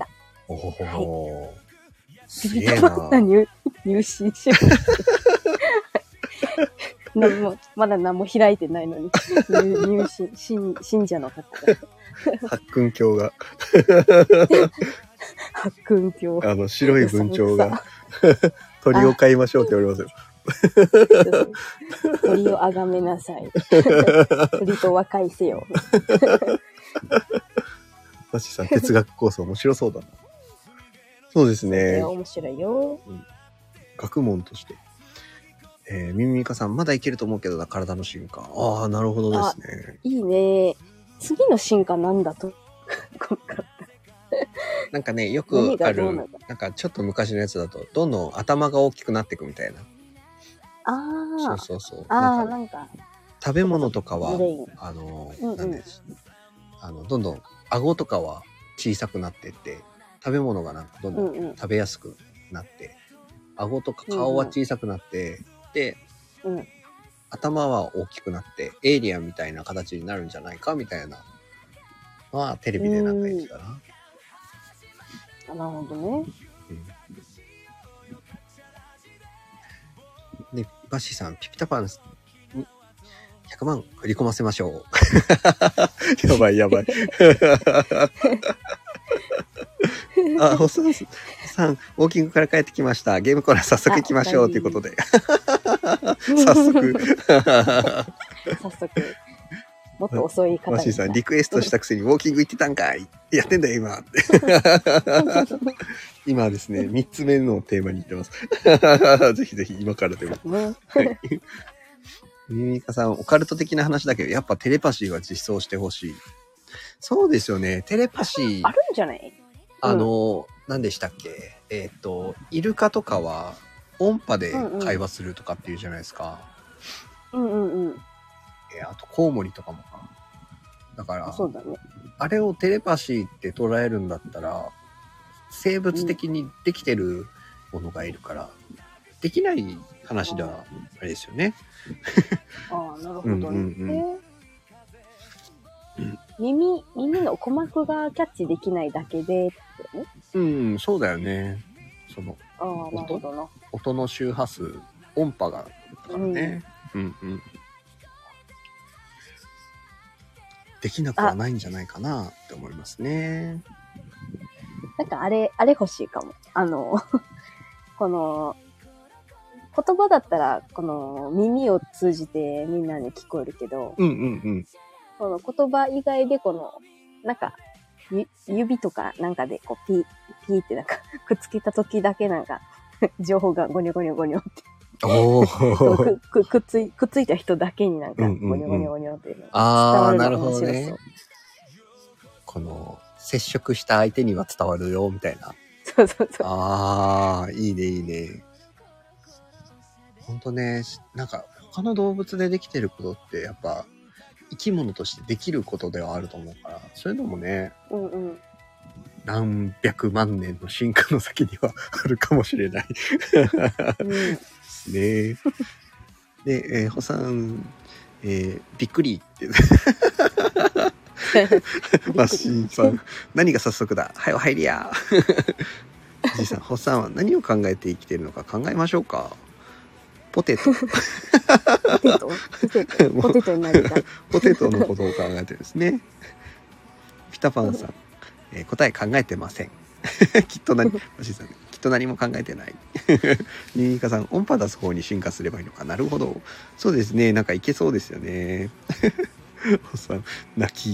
すげえな。 入信しまだ何も開いてないのに、入信、信者の方が。 ハックン教が。 ハックン教。 白い文鳥が、鳥を飼いましょうって言われますよ。 鳥をあがめなさい。鳥と和解せよ。 マシさん、哲学コース面白そうだな。 そうですそれね。 面白いよ。 学問として。ミミミカさん、まだいけると思うけどな、体の進化。ああ、なるほどですね。 いいね。次の進化なんだと。 なんかね、よく何あるがどうなんだ、 なんかちょっと昔のやつだと、どんどん頭が大きくなっていくみたいな。そうあそうそう。 あ、 なんかなんか、 食べ物とかはブレイン、 なんでどんどん顎とかは小さくなっていって、食べ物がなんかどんどん食べやすくなって、顎とか顔は小さくなって、で、頭は大きくなって、エイリアンみたいな形になるんじゃないかみたいなのはテレビでなんか言ってたな。 なるほどね。 で、バッシーさん、ピピタパンに100万振り込ませましょう。やばいやばい。あ、ホスさん、ウォーキングから帰ってきました。ゲームコーナー早速行きましょうということで。早速。 早速。もっと遅い方バッシーさん、リクエストしたくせにウォーキング行ってたんかい。やってんだよ、今。今ですね、3つ目のテーマに行ってます。ぜひぜひ今からでも。ミミカさん、オカルト的な話だけど、やっぱテレパシーは実装してほしい。そうですよね。テレパシー。 あるんじゃない？ 何でしたっけ？イルカとかは音波で会話するとかっていうじゃないですか。あとコウモリとかもか。だから、 そうだね。 あれをテレパシーって捉えるんだったら、生物的にできてるものがいるから、できない話ではあれですよね。 ああ、なるほどね。耳の鼓膜がキャッチできないだけでってね。 うん、そうだよね。そのなるほどな。 音の周波数、音波がだからね。できなくはないんじゃないかなって思いますね。 なんかあれ欲しいかも。この、言葉だったら、この耳を通じてみんなに聞こえるけど、この言葉以外でこの、なんか、指とかなんかでこうピーってなんかくっつけた時だけなんか情報がゴニョゴニョゴニョってくっついた人だけになんかゴニョゴニョゴニョっていうのが伝わるのが面白そう。なるほどね。 この接触した相手には伝わるよみたいな。 そうそうそう。 ああ、いいねいいね。ほんとね、なんか他の動物でできてることってやっぱ生き物としてできることではあると思うから、そういうのもね、何百万年の進化の先にはあるかもしれない。ですね。で、ホさん、びっくりって。マシンさん、何が早速だ。はよ入りや。じいさん、ホさんは何を考えて生きているのか考えましょうか。ポテト。 ポテトになりたい。 ポテトのことを考えてるんですね。ピタパンさん、答え考えてません。きっとマシンさん、きっと何も考えてない。ニーカさん、音波出す方に進化すればいいのか。なるほど。そうですね。なんかいけそうですよね。おっさん、泣き。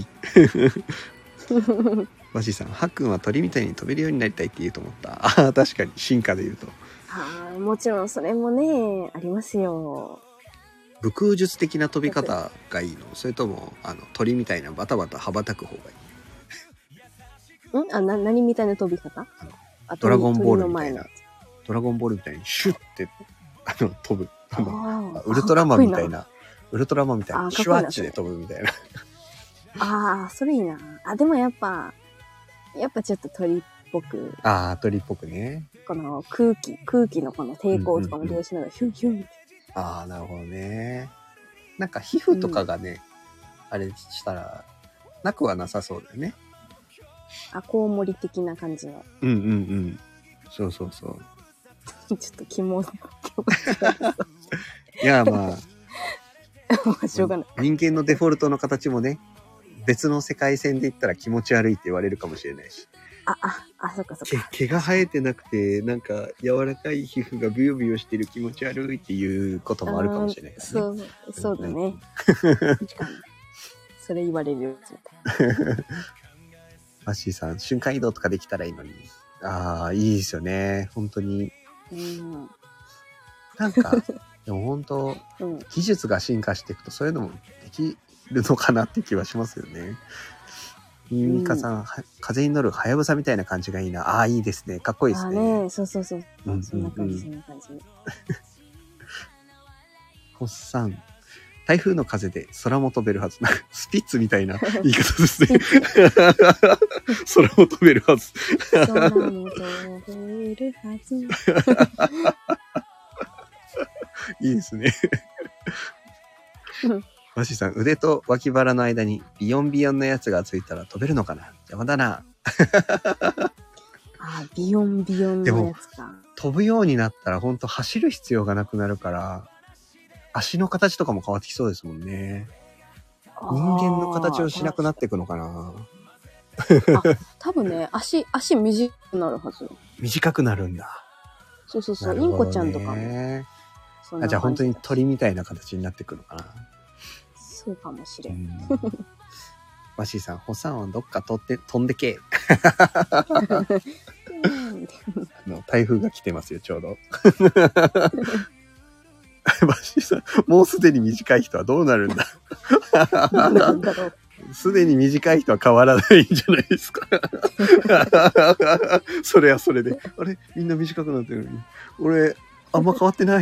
マシさん、ハックンは鳥みたいに飛べるようになりたいって言うと思った。ああ、確かに進化で言うと。 もちろんそれもね、ありますよ。 武空術的な飛び方がいいの？それとも鳥みたいなバタバタ羽ばたく方がいい？ 何みたいな飛び方？ ドラゴンボールみたいな。ドラゴンボールみたいにシュッて飛ぶ。ウルトラマンみたいな。ウルトラマンみたいな。シュワッチで飛ぶみたいな。 それいいな。でもやっぱちょっと鳥っぽく。 鳥っぽくね。 この空気のこの抵抗とかも利用しながらヒュンヒュンって。 なるほどね。なんか皮膚とかがね、あれしたら、なくはなさそうだよね。 コウモリ的な感じの。 そうそうそう。 ちょっと気持ちいや、まあ。しょうがない。 人間のデフォルトの形もね、別の世界線で言ったら気持ち悪いって言われるかもしれないし。 そっかそっか。 毛が生えてなくて、なんか柔らかい皮膚がビヨビヨしてる気持ち悪いっていうこともあるかもしれないですね。 そうだね。確かに。それ言われる。 マッシーさん、瞬間移動とかできたらいいのに。 ああ、いいですよね。本当に。なんか、でも本当、技術が進化していくとそういうのもできるのかなって気はしますよね。ミミカさん、風に乗るハヤブサみたいな感じがいいな。ああ、いいですね。かっこいいですね。 そう。そんな感じ、そんな感じ。 ホッサン、台風の風で空も飛べるはず。スピッツみたいな言い方ですね。空も飛べるはず。 空も飛べるはず。 いいですね。マシさん、腕と脇腹の間にビヨンビヨンのやつがついたら飛べるのかな？邪魔だな。 ビヨンビヨンのやつか。 飛ぶようになったら本当走る必要がなくなるから、足の形とかも変わってきそうですもんね。人間の形をしなくなっていくのかな。 多分ね、足短くなるはず。 短くなるんだ。 そう。インコちゃんとかも。 じゃあ本当に鳥みたいな形になってくるのかな。 そうかもしれん。 マシーさん、ホサンはどっか飛んでけ。台風が来てますよ、ちょうど。マシーさん、もうすでに短い人はどうなるんだ。 なんだろう。 すでに短い人は変わらないんじゃないですか。それはそれで。あれみんな短くなってるのに。俺、あんま変わってない。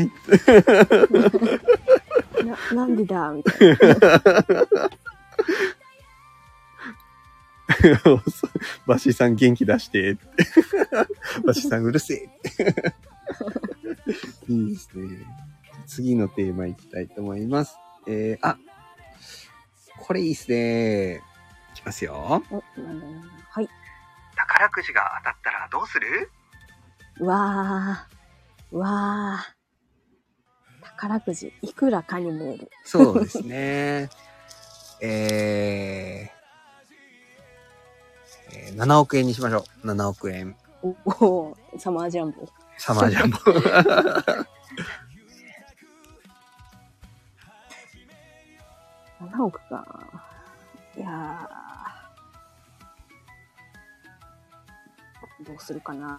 なんでだみたいな。 バシさん元気出して。バシさんうるせえ。いいですね。次のテーマいきたいと思います。これいいですね。いきますよ。 はい。 宝くじが当たったらどうする？ うわー。宝くじ、いくらかに見える。 そうですね。7億円にしましょう。7億円。 おサマージャンボ。 サマージャンボ。 7億か。いやー。どうするかな。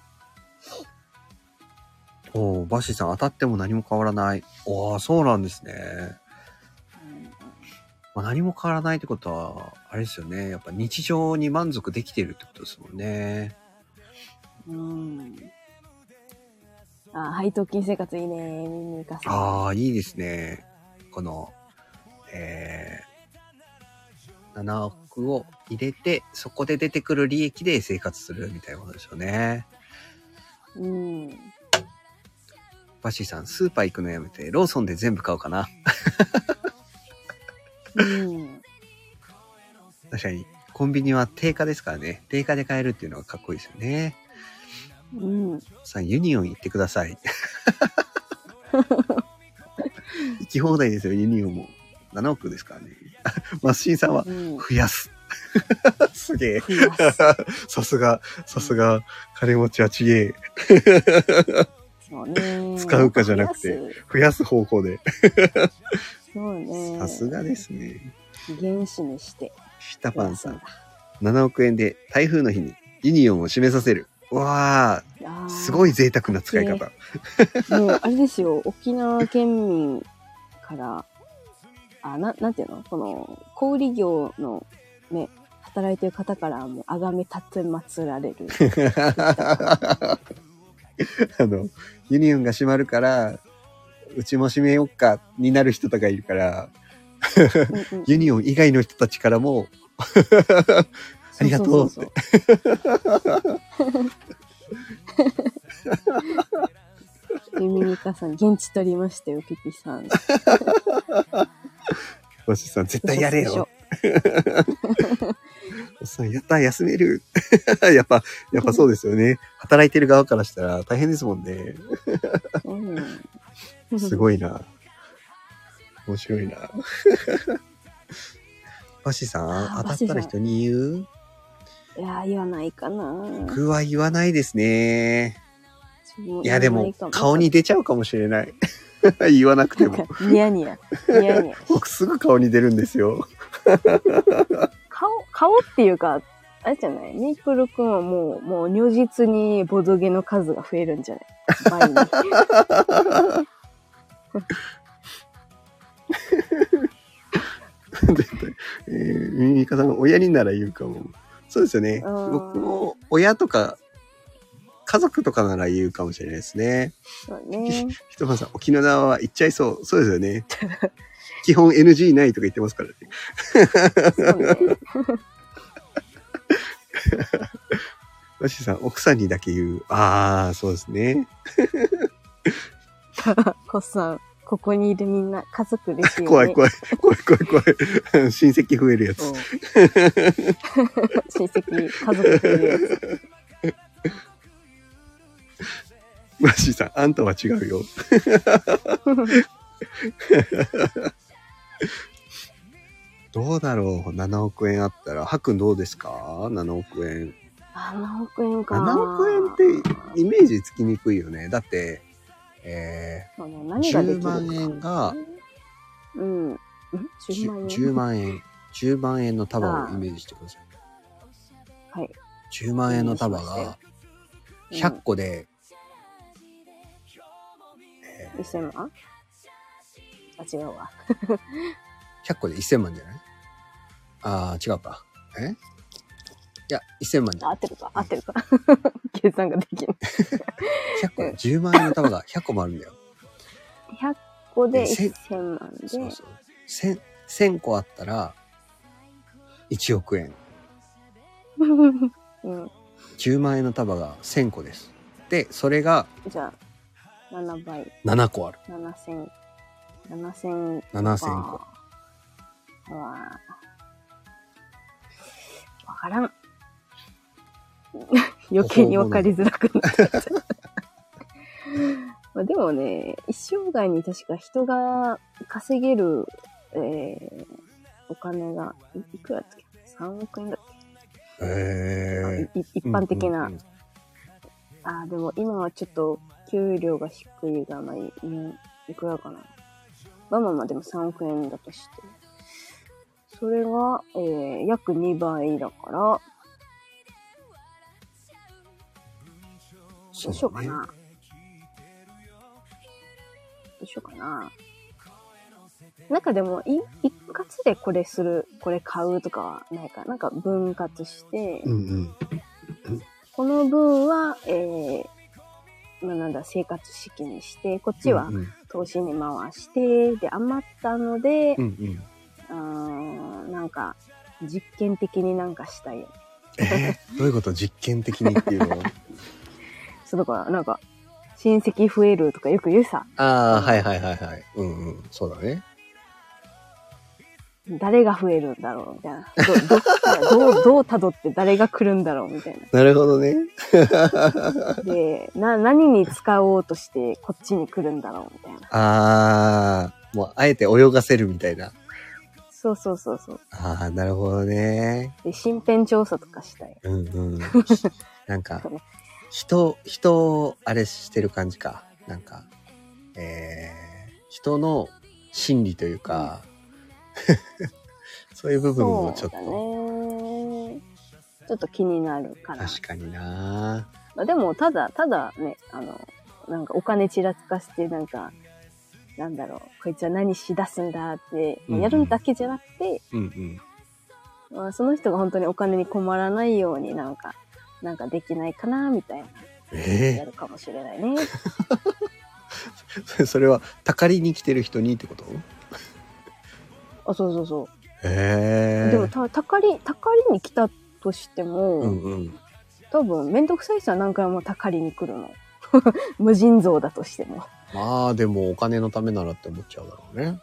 バシさん当たっても何も変わらない。そうなんですね。何も変わらないってことは、あれですよね。やっぱ日常に満足できてるってことですもんね。 配当金生活いいね。ミミカさん。 いいですね。この、7億を入れて、そこで出てくる利益で生活するみたいなことですよね。バシーさん、スーパー行くのやめて、ローソンで全部買うかな。確かに、コンビニは定価ですからね。定価で買えるっていうのがかっこいいですよね。さあ、ユニオン行ってください。行き放題ですよ、ユニオンも。7億ですからね。マッシンさんは、増やす。すげえ。さすが、金持ちはちげえ。 そうね。 使うかじゃなくて、増やす方向で。 そうね。 さすがですね。 原子にして。 シタパンさん。7億円で台風の日にユニオンを締めさせる。わー、すごい贅沢な使い方。 もう、あれですよ、沖縄県民から、なんていうのこの、小売業のね、働いてる方からもう、あがめたつまつられる。 ユニオンが閉まるから、うちも閉めよっか、になる人とかいるから、ユニオン以外の人たちからも、ありがとうって。 ミミカさん、現地取りましたよ、ピピさん。 おしさん、絶対やれよ。おっさん、やったー、休める。やっぱそうですよね。働いてる側からしたら大変ですもんね。すごいな。面白いな。バシさん、当たったら人に言う？ いやー、言わないかな。 僕は言わないですね。いや、でも、顔に出ちゃうかもしれない。言わなくても。 ニヤニヤ。 僕すぐ顔に出るんですよ。 顔っていうか、 あれじゃないメイプルくんはもう如実にボドゲの数が増えるんじゃない倍に。 ミミカさんが親になら言うかも。そうですよね。僕も親とか家族とかなら言うかもしれないですね。 そうね。 ひとまさん、沖縄は行っちゃいそう。そうですよね。基本 NG ないとか言ってますからね。 そうね。 マシさん、奥さんにだけ言う。ああ、そうですね。 コッさん、ここにいるみんな家族ですよね。 怖い。親戚増えるやつ。 親戚、家族増えるやつ。 マシさん、あんたは違うよ。どうだろう ?7 億円あったら。はくんどうですか ?7 億円。 7億円か。 7億円ってイメージつきにくいよね。だって、 何ができるか。 10万円が、 うん。10万円 10万円。10万円の束をイメージしてください。 はい。 10万円の束が、100個で、 1000万あ、違うわ。 100個で1000万じゃない？ああ、違うか。いや、1000万じゃん。 合ってるか。計算ができる。 100個、10万円の束が100個もあるんだよ。 100個で1000万で。 そうそう。1000個あったら、1億円。 うん。 10万円の束が1000個です。で、それが、 じゃあ、7倍。 7個ある。 7000 7000個。 わからん。余計に分かりづらくなっちゃった。まあでもね、一生涯に確か人が稼げる、お金がいくらだっけ ?3 億円だっけ、一般的な。でも今はちょっと給料が低いが、まあ、いくらかな。まあでも3億円だとして。それが、約2倍だから、どうしようかな。どうしようかな。なんかでも、一括でこれ買うとかはないか。なんか分割して、この分は、生活資金にして、こっちは投資に回して、で、余ったので、なんか、実験的になんかしたいよね。 どういうこと実験的にっていうのそうだから、なんか、親戚増えるとかよく言うさ。 はい。そうだね。 誰が増えるんだろうみたいな。どう辿って誰が来るんだろうみたいな。 なるほどね。 で、何に使おうとしてこっちに来るんだろうみたいな。 もうあえて泳がせるみたいな。 そう。 なるほどね。 で、身辺調査とかしたい。 なんか、人をあれしてる感じか。なんか、人の心理というか、そういう部分もちょっと。 ちょっと気になるかな。 確かにな。 でも、ただね、なんかお金ちらつかして、なんか、なんだろう、こいつは何しだすんだって、やるだけじゃなくて、まあ、その人が本当にお金に困らないようになんかできないかな、みたいな。やるかもしれないね。 それは、たかりに来てる人にってこと？ そう。 でもたかりに来たとしても、多分めんどくさい人は何回もたかりに来るの。無尽蔵だとしても。 まあでもお金のためならって思っちゃうだろうね。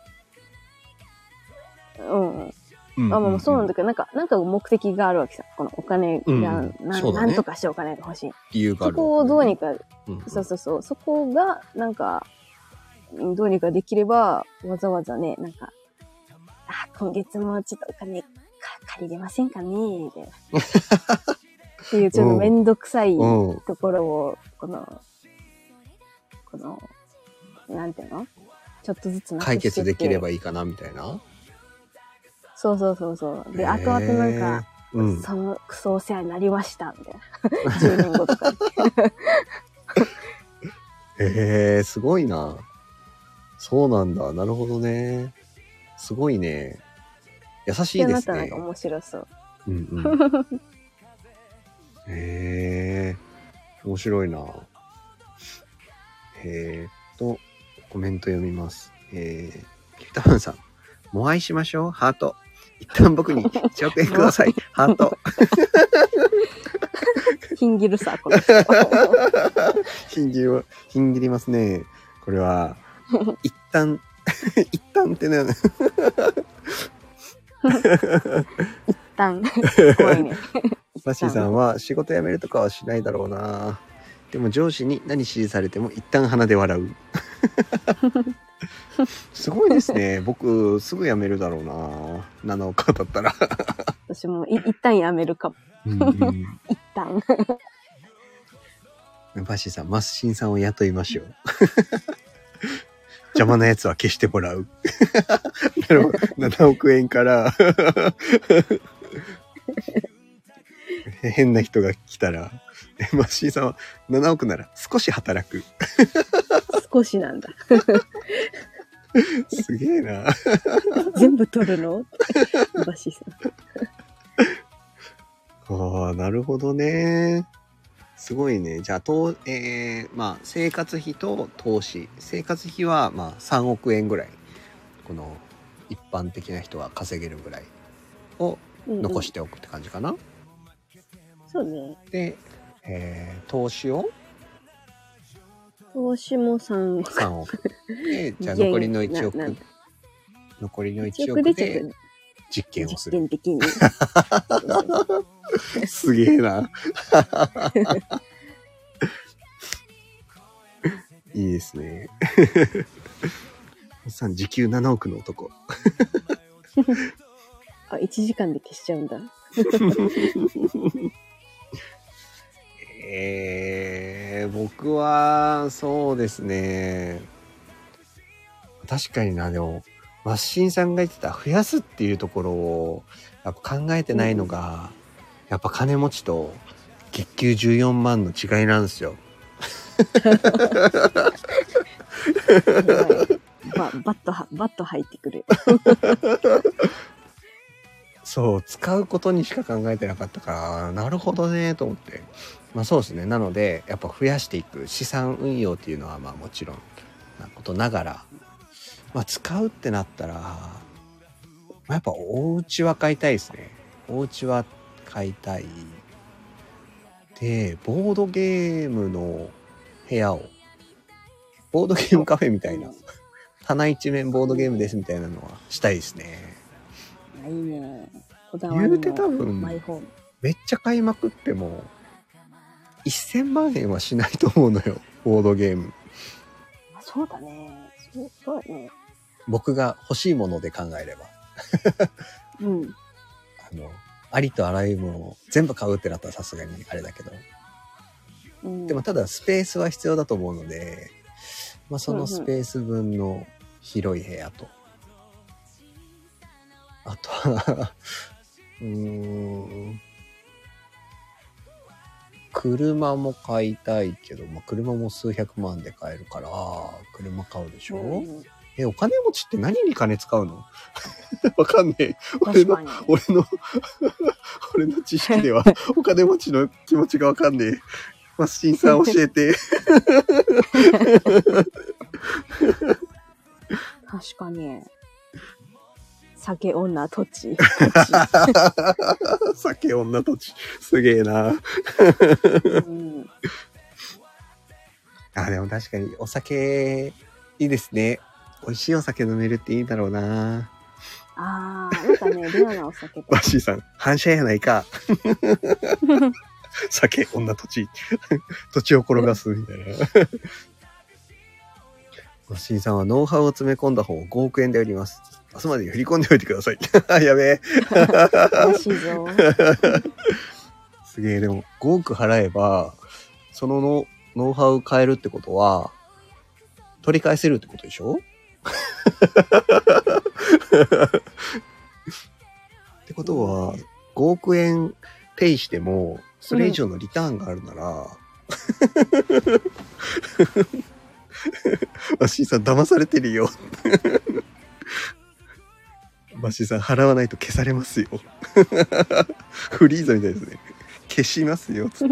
もうそうなんだけど、なんか目的があるわけさ。このお金が、なんとかしてお金が欲しい。 理由がある、 そこをどうにか、そう。そこが、なんか、どうにかできれば、わざわざね、なんか、今月もちょっとお金借りれませんかねみたいな。っていうちょっとめんどくさいところを、この、なんていうの？ちょっとずつ解決できればいいかなみたいな。 そう。で、後々なんか、 うん。 そのクソお世話になりました、みたいな。10年後とかに。 すごいな。そうなんだ。なるほどね。すごいね。優しいですね。 なんか面白そう。 うんうん。面白いな。コメント読みます。ピタパンさん、も愛しましょう、ハート。一旦僕に1億円ください、ハート。 ひんぎるさ、この人。 ひんぎりますね。これは、一旦ってね。 一旦。怖いね。 バッシーさんは仕事辞めるとかはしないだろうな。でも上司に何指示されても一旦鼻で笑う。すごいですね。僕すぐ辞めるだろうな。7岡だったら。 私も一旦辞めるかも。一旦。 バッシーさん、マスシンさんを雇いましょう。邪魔なやつは消してもらう。なるほど。7億円から変な人が来たら、マッシーさんは7億なら少し働く。 少しなんだ。 すげえな。 全部取るのバッシーさん。 ああ、なるほどね。すごいね。じゃあ、まあ、生活費と投資。生活費は、まあ、3億円ぐらい。この、一般的な人が稼げるぐらいを残しておくって感じかな。 そうね。 で、投資を投資も3億。 3億。で、じゃあ残りの1億。残りの1億で実験をする。 実験的に。 すげえな。いいですね。おっさん、時給7億の男。 あ、1時間で消しちゃうんだ。 僕は、そうですね。確かにな、でも、マッシンさんが言ってた増やすっていうところをやっぱ考えてないのが、やっぱ金持ちと月給14万の違いなんですよ。 バッと入ってくる。 そう、使うことにしか考えてなかったから、なるほどねと思って。まあそうですね。なので、やっぱ増やしていく資産運用っていうのはまあもちろんなことながら、まあ使うってなったら、まあ、やっぱお家は買いたいですね。お家は買いたい。で、ボードゲームの部屋を、ボードゲームカフェみたいな、棚一面ボードゲームですみたいなのはしたいですね。 いいね。 言うて多分、めっちゃ買いまくっても、1000万円はしないと思うのよ、ボードゲーム。 そうだね。そうだね。 僕が欲しいもので考えれば。 うん。 ありとあらゆるものを全部買うってなったらさすがにあれだけど。 うん、 でもただスペースは必要だと思うので、まあ、そのスペース分の広い部屋と、あとは車も買いたいけど、まあ、車も数百万で買えるから、車買うでしょ、お金持ちって何に金使うのわかんねえ。俺の知識ではお金持ちの気持ちがわかんねえ。マッシンさん教えて。 確かに。酒女土地。 酒女土地。すげえな。あ、でも確かにお酒いいですね。美味しいお酒飲めるっていいだろうな。 あー、なんかね、レアなお酒とか。 バッシーさん、反射やないか。酒、女、土地。土地を転がすみたいな。バッシーさんはノウハウを詰め込んだ本を5億円で売ります。明日まで振り込んでおいてください。やべえ。 怪しいぞ。 すげえ、でも5億払えば、そのノウハウ変えるってことは、取り返せるってことでしょってことは、 億円ペイしても、それ以上のリターンがあるなら、マッシーさん騙されてるよ。マッシーさん払わないと消されますよ。フリーザみたいですね。消しますよ、つって。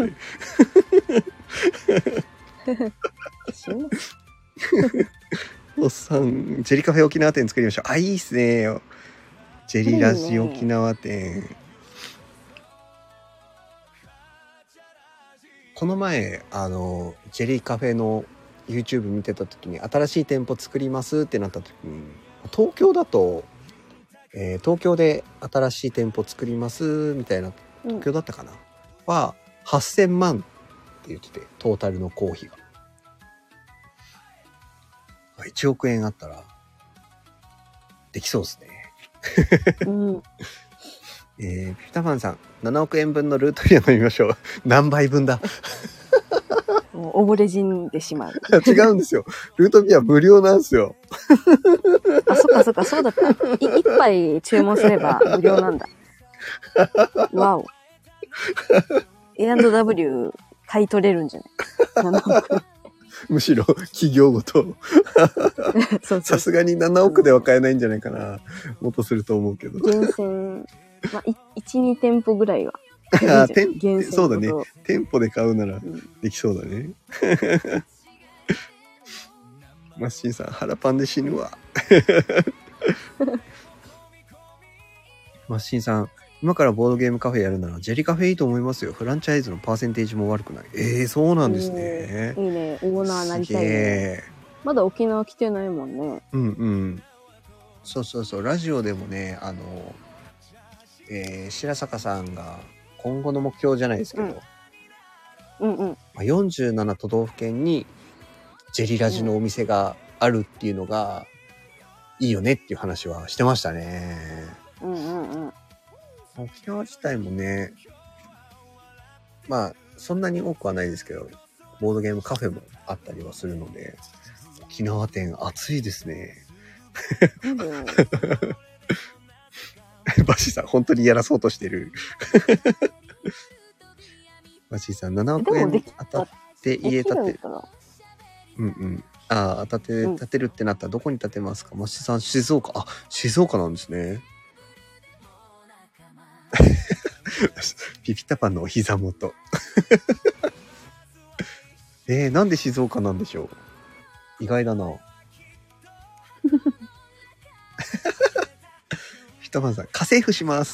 おっさん、ジェリカフェ沖縄店作りましょう。あ、いいっすね。ジェリラジ沖縄店。この前、ジェリーカフェの YouTube 見てた時に、新しい店舗作りますってなった時に、東京だと、東京で新しい店舗作りますみたいな、東京だったかな、は、8000万って言ってて、トータルの公費が。1億円あったら、できそうですね。ピピタパンさん、7億円分のルートビア飲みましょう。何倍分だ。 もう溺れ死んでしまう。 違うんですよ。ルートビア無料なんですよ。 あ、そっかそっか、そうだった。一杯注文すれば無料なんだ。わお。A&W 買い取れるんじゃない？ 7 億。 むしろ企業ごと。さすがに7億では買えないんじゃないかな。もっとすると思うけど。 厳選。まあ、1、2店舗ぐらいは。 そうだね。店舗で買うならできそうだね。マッシンさん、腹パンで死ぬわ。マッシンさん、今からボードゲームカフェやるならジェリカフェいいと思いますよ。フランチャイズのパーセンテージも悪くない。そうなんですね。 いいね。オーナーなりたいね。まだ沖縄来てないもんね。 うんうん。そうそうそう。ラジオでもね、白坂さんが今後の目標じゃないですけど、47都道府県にジェリラジのお店があるっていうのがいいよねっていう話はしてましたね。沖縄自体もね、まあそんなに多くはないですけど、ボードゲームカフェもあったりはするので、沖縄店暑いですね。バシさん本当にやらそうとしてる。バシさん7億円当たって家建てる。建てるってなったらどこに建てますか？マシさん静岡。あ、静岡なんですね。ピピタパンのお膝元。なんで静岡なんでしょう。意外だな。ピピタパンさん、家政婦します。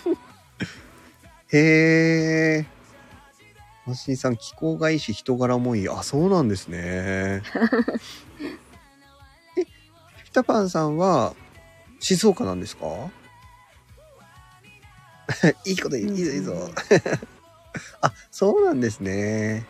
へー。マシーさん、気候がいいし人柄もいい。あ、そうなんですね。ピピタパンさんは静岡なんですか？いいこと言う、いいぞいいぞ。あ、そうなんですね。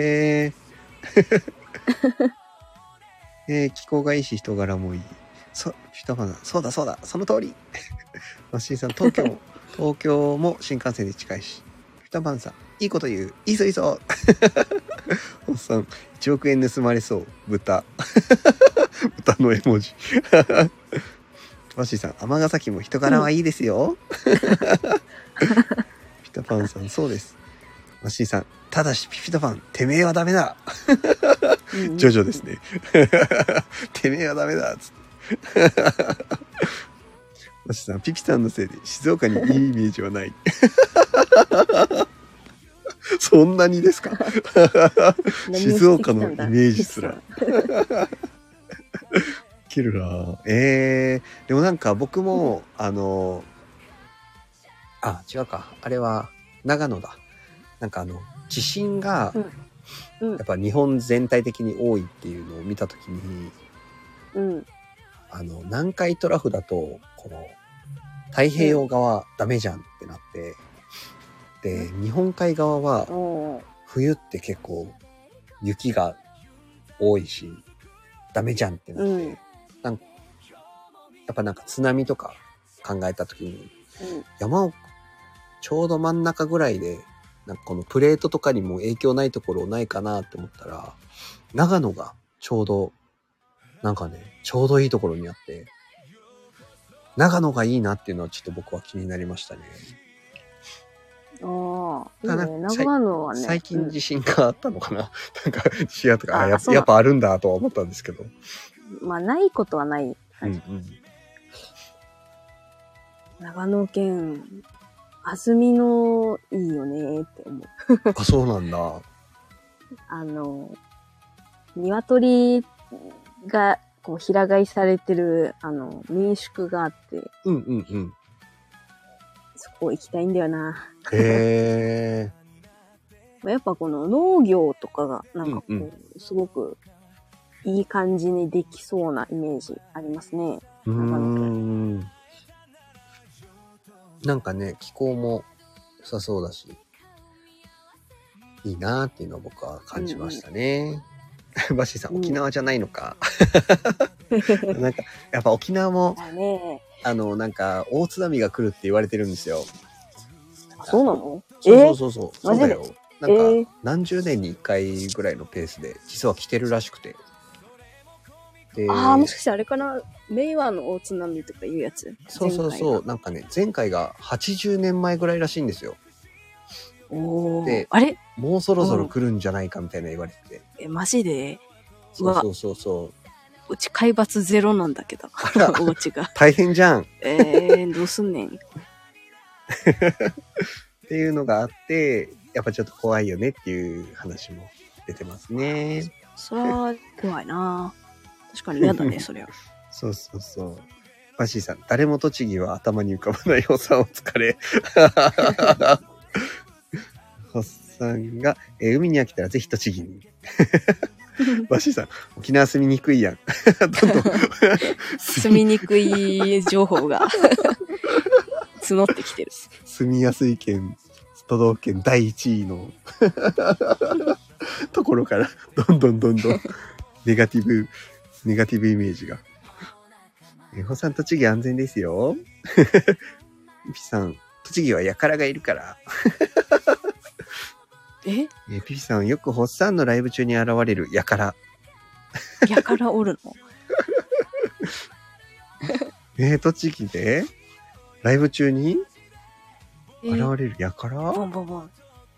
気候がいいし人柄もいい。ピピタパンさん、そうだそうだ、その通り。マシーさん、東京も新幹線で近いし。ピピタパンさん、いいこと言う。いいぞいいぞ。おっさん、1億円盗まれそう。豚。豚の絵文字。マシーさん、尼崎も人柄はいいですよ。ピタパンさん、そうです。マシーさん、ただしピピタパン、てめえはダメだ。ジョジョですね。てめえはダメだ。つってマシーさん、ピピさんのせいで静岡にいいイメージはない。そんなにですか？静岡のイメージすら。キルラー。でもなんか僕も違うか。あれは長野だ。なんか地震がやっぱ日本全体的に多いっていうのを見たときに、南海トラフだとこの太平洋側ダメじゃんってなって、で日本海側は冬って結構雪が多いしダメじゃんってなって、やっぱなんか津波とか考えたときに、山をちょうど真ん中ぐらいでなんかこのプレートとかにも影響ないところないかなって思ったら、長野がちょうどなんかね、ちょうどいいところにあって、長野がいいなっていうのはちょっと僕は気になりましたね。 ああ、いいただね。長野はね。 最近地震があったのかな、なんか、シアとか、やそうなのっぱあるんだとは思ったんですけど。 まあ、ないことはないうん感じ。 うん。 長野県、安曇野いいよねって思う。 あ、そうなんだ。 鶏が、こう、平飼いされてる、民宿があって、 うんうんうん。 そこ行きたいんだよな。 へやっぱこの農業とかが、なんかこう、 うんすごくいい感じにできそうなイメージありますね。 ー。 長野県。 なんかね、気候も良さそうだし、いいなーっていうのを僕は感じましたね。バッシーさん、沖縄じゃないのか。なんか、やっぱ沖縄も、 だね。 なんか、大津波が来るって言われてるんですよ。 そうなの？ そう。そうだよ。 マジで？ なんか、何十年に一回ぐらいのペースで、実は来てるらしくて。で、 ああ、もしかしてあれかな、令和の大津波とかいうやつ。 そう。なんかね、前回が80年前ぐらいらしいんですよ。で、 あれもうそろそろ来るんじゃないかみたいな言われてて。 マジで？ そう。 うち海抜0なんだけど。お家が。 大変じゃん。 どうすんねん。 っていうのがあって、やっぱちょっと怖いよねっていう話も出てますね。 それは怖いな。確かに嫌だね、そりゃ。 そう。バッシーさん、誰も栃木は頭に浮かばないおっさんお疲れ。おっさんが、海に飽きたらぜひ栃木に。バッシーさん、沖縄住みにくいやん。どんどん住みにくい情報が募ってきてる。 住みやすい県、都道府県第1位のところからどんどんネガティブイメージが。ほさん、栃木安全ですよ。ピさん、栃木はやからがいるから。ピさん、よくホッサンのライブ中に現れるやから。 やからおるの栃木でライブ中に現れるやから、 ボンボンボン。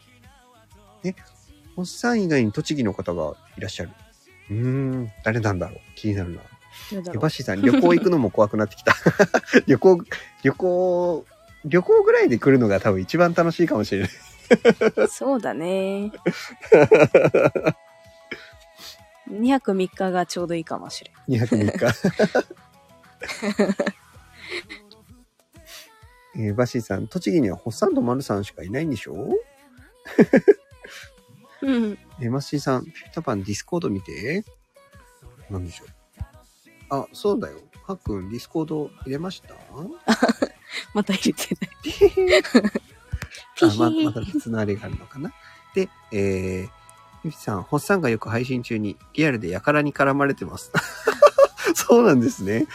ホッサン以外に栃木の方がいらっしゃる。誰なんだろう、気になるな。バッシーさん、旅行行くのも怖くなってきた。旅行ぐらいで来るのが多分一番楽しいかもしれない。 そうだね。2泊3日がちょうどいいかもしれん。 2泊3日。バッシーさん、栃木にはホッサンとマルさんしかいないんでしょ？ うん。 マッシーさん、ピピタパンディスコード見て。なんでしょう。あ、そうだよ。はっくん、ディスコード入れました？ また入れてない。 また別のあれがあるのかな。で、ゆきさん、ホッサンがよく配信中にリアルでやからに絡まれてます。そうなんですね。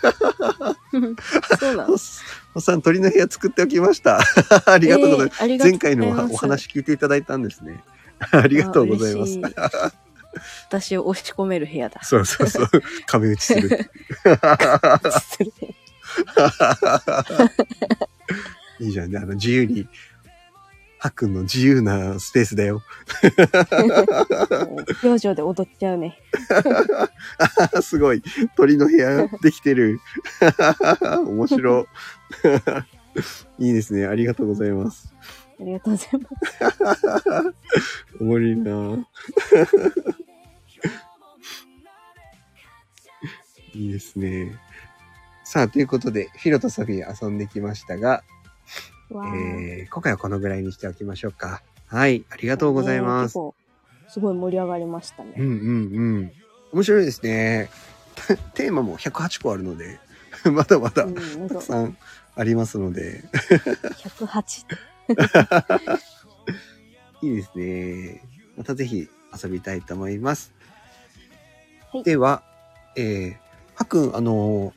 そうなの。 ホッサン、鳥の部屋作っておきました。ありがとうございます。前回のお話聞いていただいたんですね。ありがとうございます。 私を押し込める部屋だ。 そう。壁打ちする。いいじゃんね。自由に。はっくんの自由なスペースだよ。 表情で踊っちゃうね。 すごい。鳥の部屋できてる。面白い。いいですね。ありがとうございます。 ありがとうございます。 おもろいな。いいですね。さあ、ということで、フィロとサフィー遊んできましたが、今回はこのぐらいにしておきましょうか。はい、ありがとうございます。 すごい盛り上がりましたね。 面白いですね。テーマも108個あるので、まだまだたくさんありますので。 108。 いいですね。またぜひ遊びたいと思います。 はい、 では、はっくん、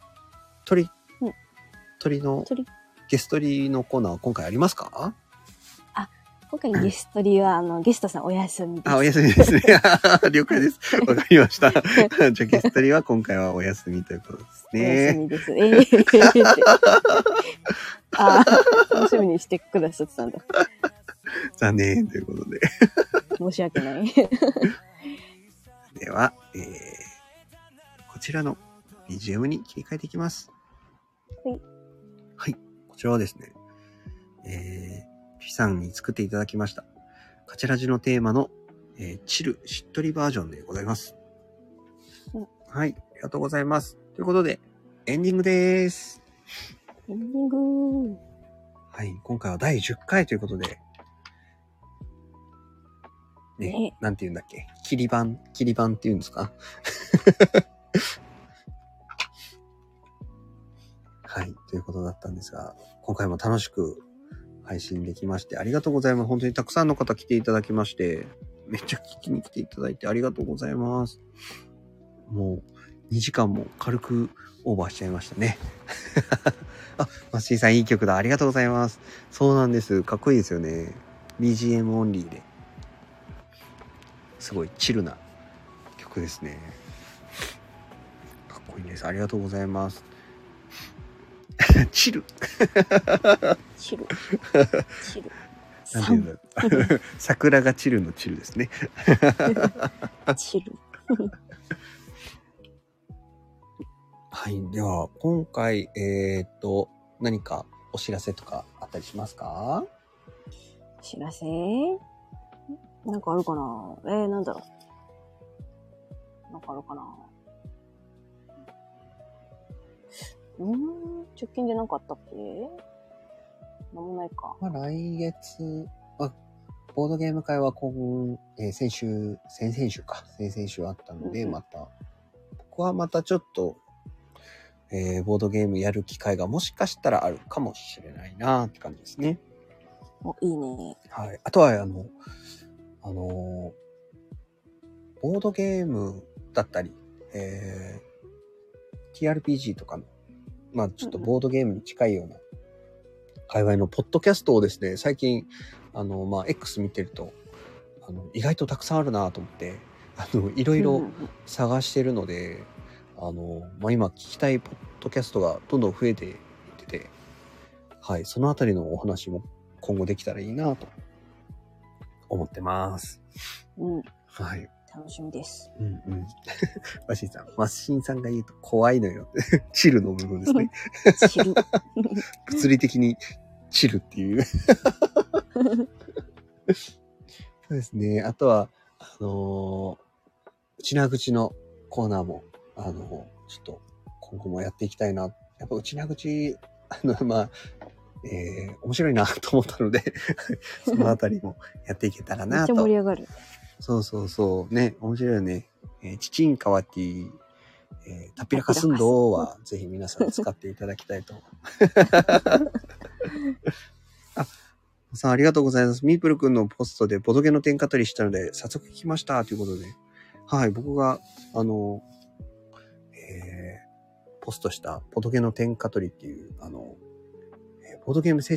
鳥のゲストリのコーナーは今回ありますか？ 今回ゲストリは、ゲストさんお休みです。 お休みですね。了解です。わかりました。じゃあゲストリは今回はお休みということですね。 お休みです。 ああ、楽しみにしてくださってたんだ。 残念ということで。 申し訳ない。 では、こちらの BGM に切り替えていきます。 はい。 はい。こちらはですね、ピピさんに作っていただきました。カチラジのテーマの、チルしっとりバージョンでございます。はい。ありがとうございます。ということで、エンディングです。 エンディング。 はい。今回は第10回ということで、ね、なんて言うんだっけ、切り板って言うんですかはい、ということだったんですが、今回も楽しく配信できましてありがとうございます。本当にたくさんの方来ていただきまして、めっちゃ聞きに来ていただいてありがとうございます。もう2時間も軽くオーバーしちゃいましたね。あ、マッシーさんいい曲だ。ありがとうございます。そうなんです。かっこいいですよね。BGM オンリーで。すごいチルな曲ですね。かっこいいです。ありがとうございます。チル。 チル。 なんていうんだろう。桜がチルのチルですね。 チル。 はい。では、今回、何かお知らせとかあったりしますか？ お知らせなんかあるかな？なんだろう。なんかあるかな？直近でなんかあったっけ？なんもないか。 まあ、来月、ボードゲーム会は先々週あったので、また、僕はまたちょっと、ボードゲームやる機会がもしかしたらあるかもしれないなって感じですね。 お、いいね。 はい。あとは、ボードゲームだったり、TRPG とかの、まあちょっとボードゲームに近いような界隈のポッドキャストをですね、最近、まあ X 見てると、意外とたくさんあるなと思って、いろいろ探してるので、まあ今聞きたいポッドキャストがどんどん増えていってて、はい、そのあたりのお話も今後できたらいいなと思ってます。はい。 楽しみです。 マシンさんが言うと怖いのよ。チルの部分ですね。 チル。 物理的にチルっていう。そうですね。あとは、内な口のコーナーも、ちょっと今後もやっていきたいな。やっぱ内な口、まあ、面白いなと思ったので、そのあたりもやっていけたらなと。 めっちゃ盛り上がる。 そう。ね、面白いよね。チチンカワティ、タピラカスンドはぜひ皆さん使っていただきたいと。さんありがとうございます。ミープルくんのポストでボドゲの点語りしたので、早速聞きましたということで。はい、僕が、ポストしたボドゲの点語りっていう、ボードゲーム制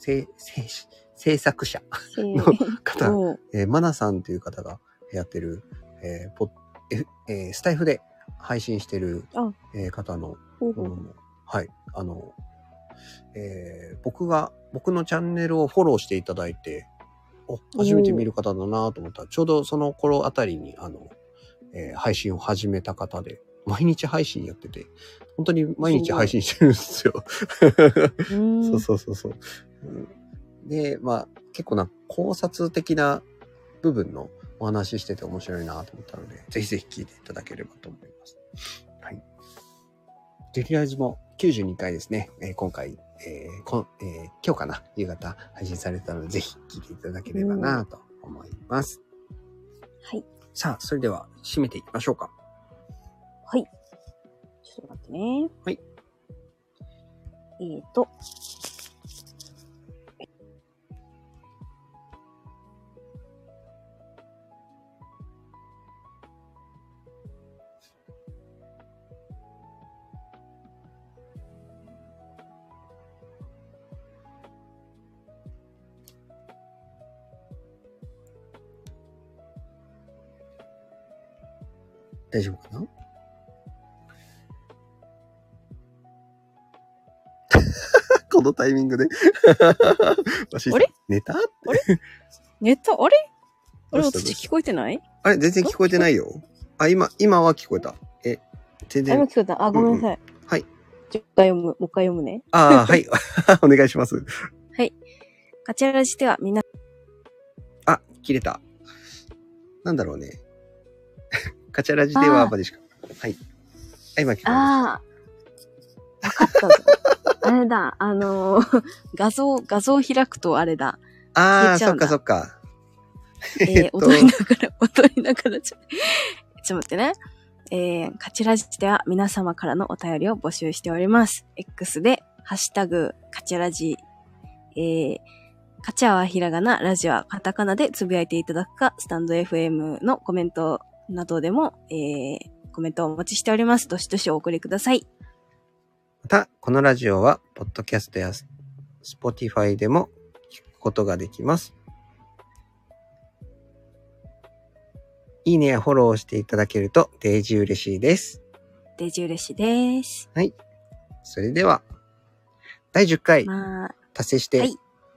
作者の方、マナさんという方がやってる、スタイフで配信してる、方の、はい、僕のチャンネルをフォローしていただいて、初めて見る方だなと思ったら、ちょうどその頃あたりに、配信を始めた方で、毎日配信やってて、本当に毎日配信してるんですよ。そう。で、まあ、結構考察的な部分のお話ししてて面白いなと思ったので、ぜひぜひ聞いていただければと思います。はい。ゲリライズも92回ですね。今回、今日かな、夕方配信されたので、ぜひ聞いていただければなと思います。 はい。 さあ、それでは締めていきましょうか。 はい。ちょっと待ってね。 はい。大丈夫かなこのタイミングで。 あれ寝たあれ寝たあれあれ、 どうした私聞こえてない？ あれ全然聞こえてないよ。あ、今は聞こえた。全然。 今聞こえた。あ、ごめんなさい。 はい。 もう一回読むね。 はい。お願いします。 はい。カチャラジではみんな、 切れた。なんだろうね。カチャラジではまでしか。はい。今聞こえました。 わかったぞ。あれだ、画像開くとあれだ。 そっかそっか。 踊りながら、ちょっと待ってね。カチラジでは皆様からのお便りを募集しております。X で、ハッシュタグ、カチラジ、カチャはひらがな、ラジはカタカナでつぶやいていただくか、スタンド FM のコメントなどでも、コメントをお待ちしております。どしどしお送りください。 また、このラジオは、ポッドキャストやSpotify でも聞くことができます。いいねやフォローしていただけるとデージ嬉しいです。 デージ嬉しいです。 はい。それでは、第10回達成して、 はい、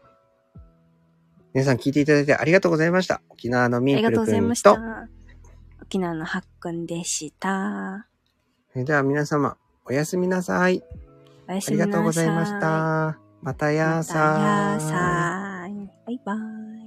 皆さん聞いていただいてありがとうございました。沖縄のミンプル君と、 ありがとうございました。沖縄のはっくんでした。 それでは皆様、おやすみなさい。 おやすみなさい。 ありがとうございました。またやーさーい。 またやーさーい。バイバーイ。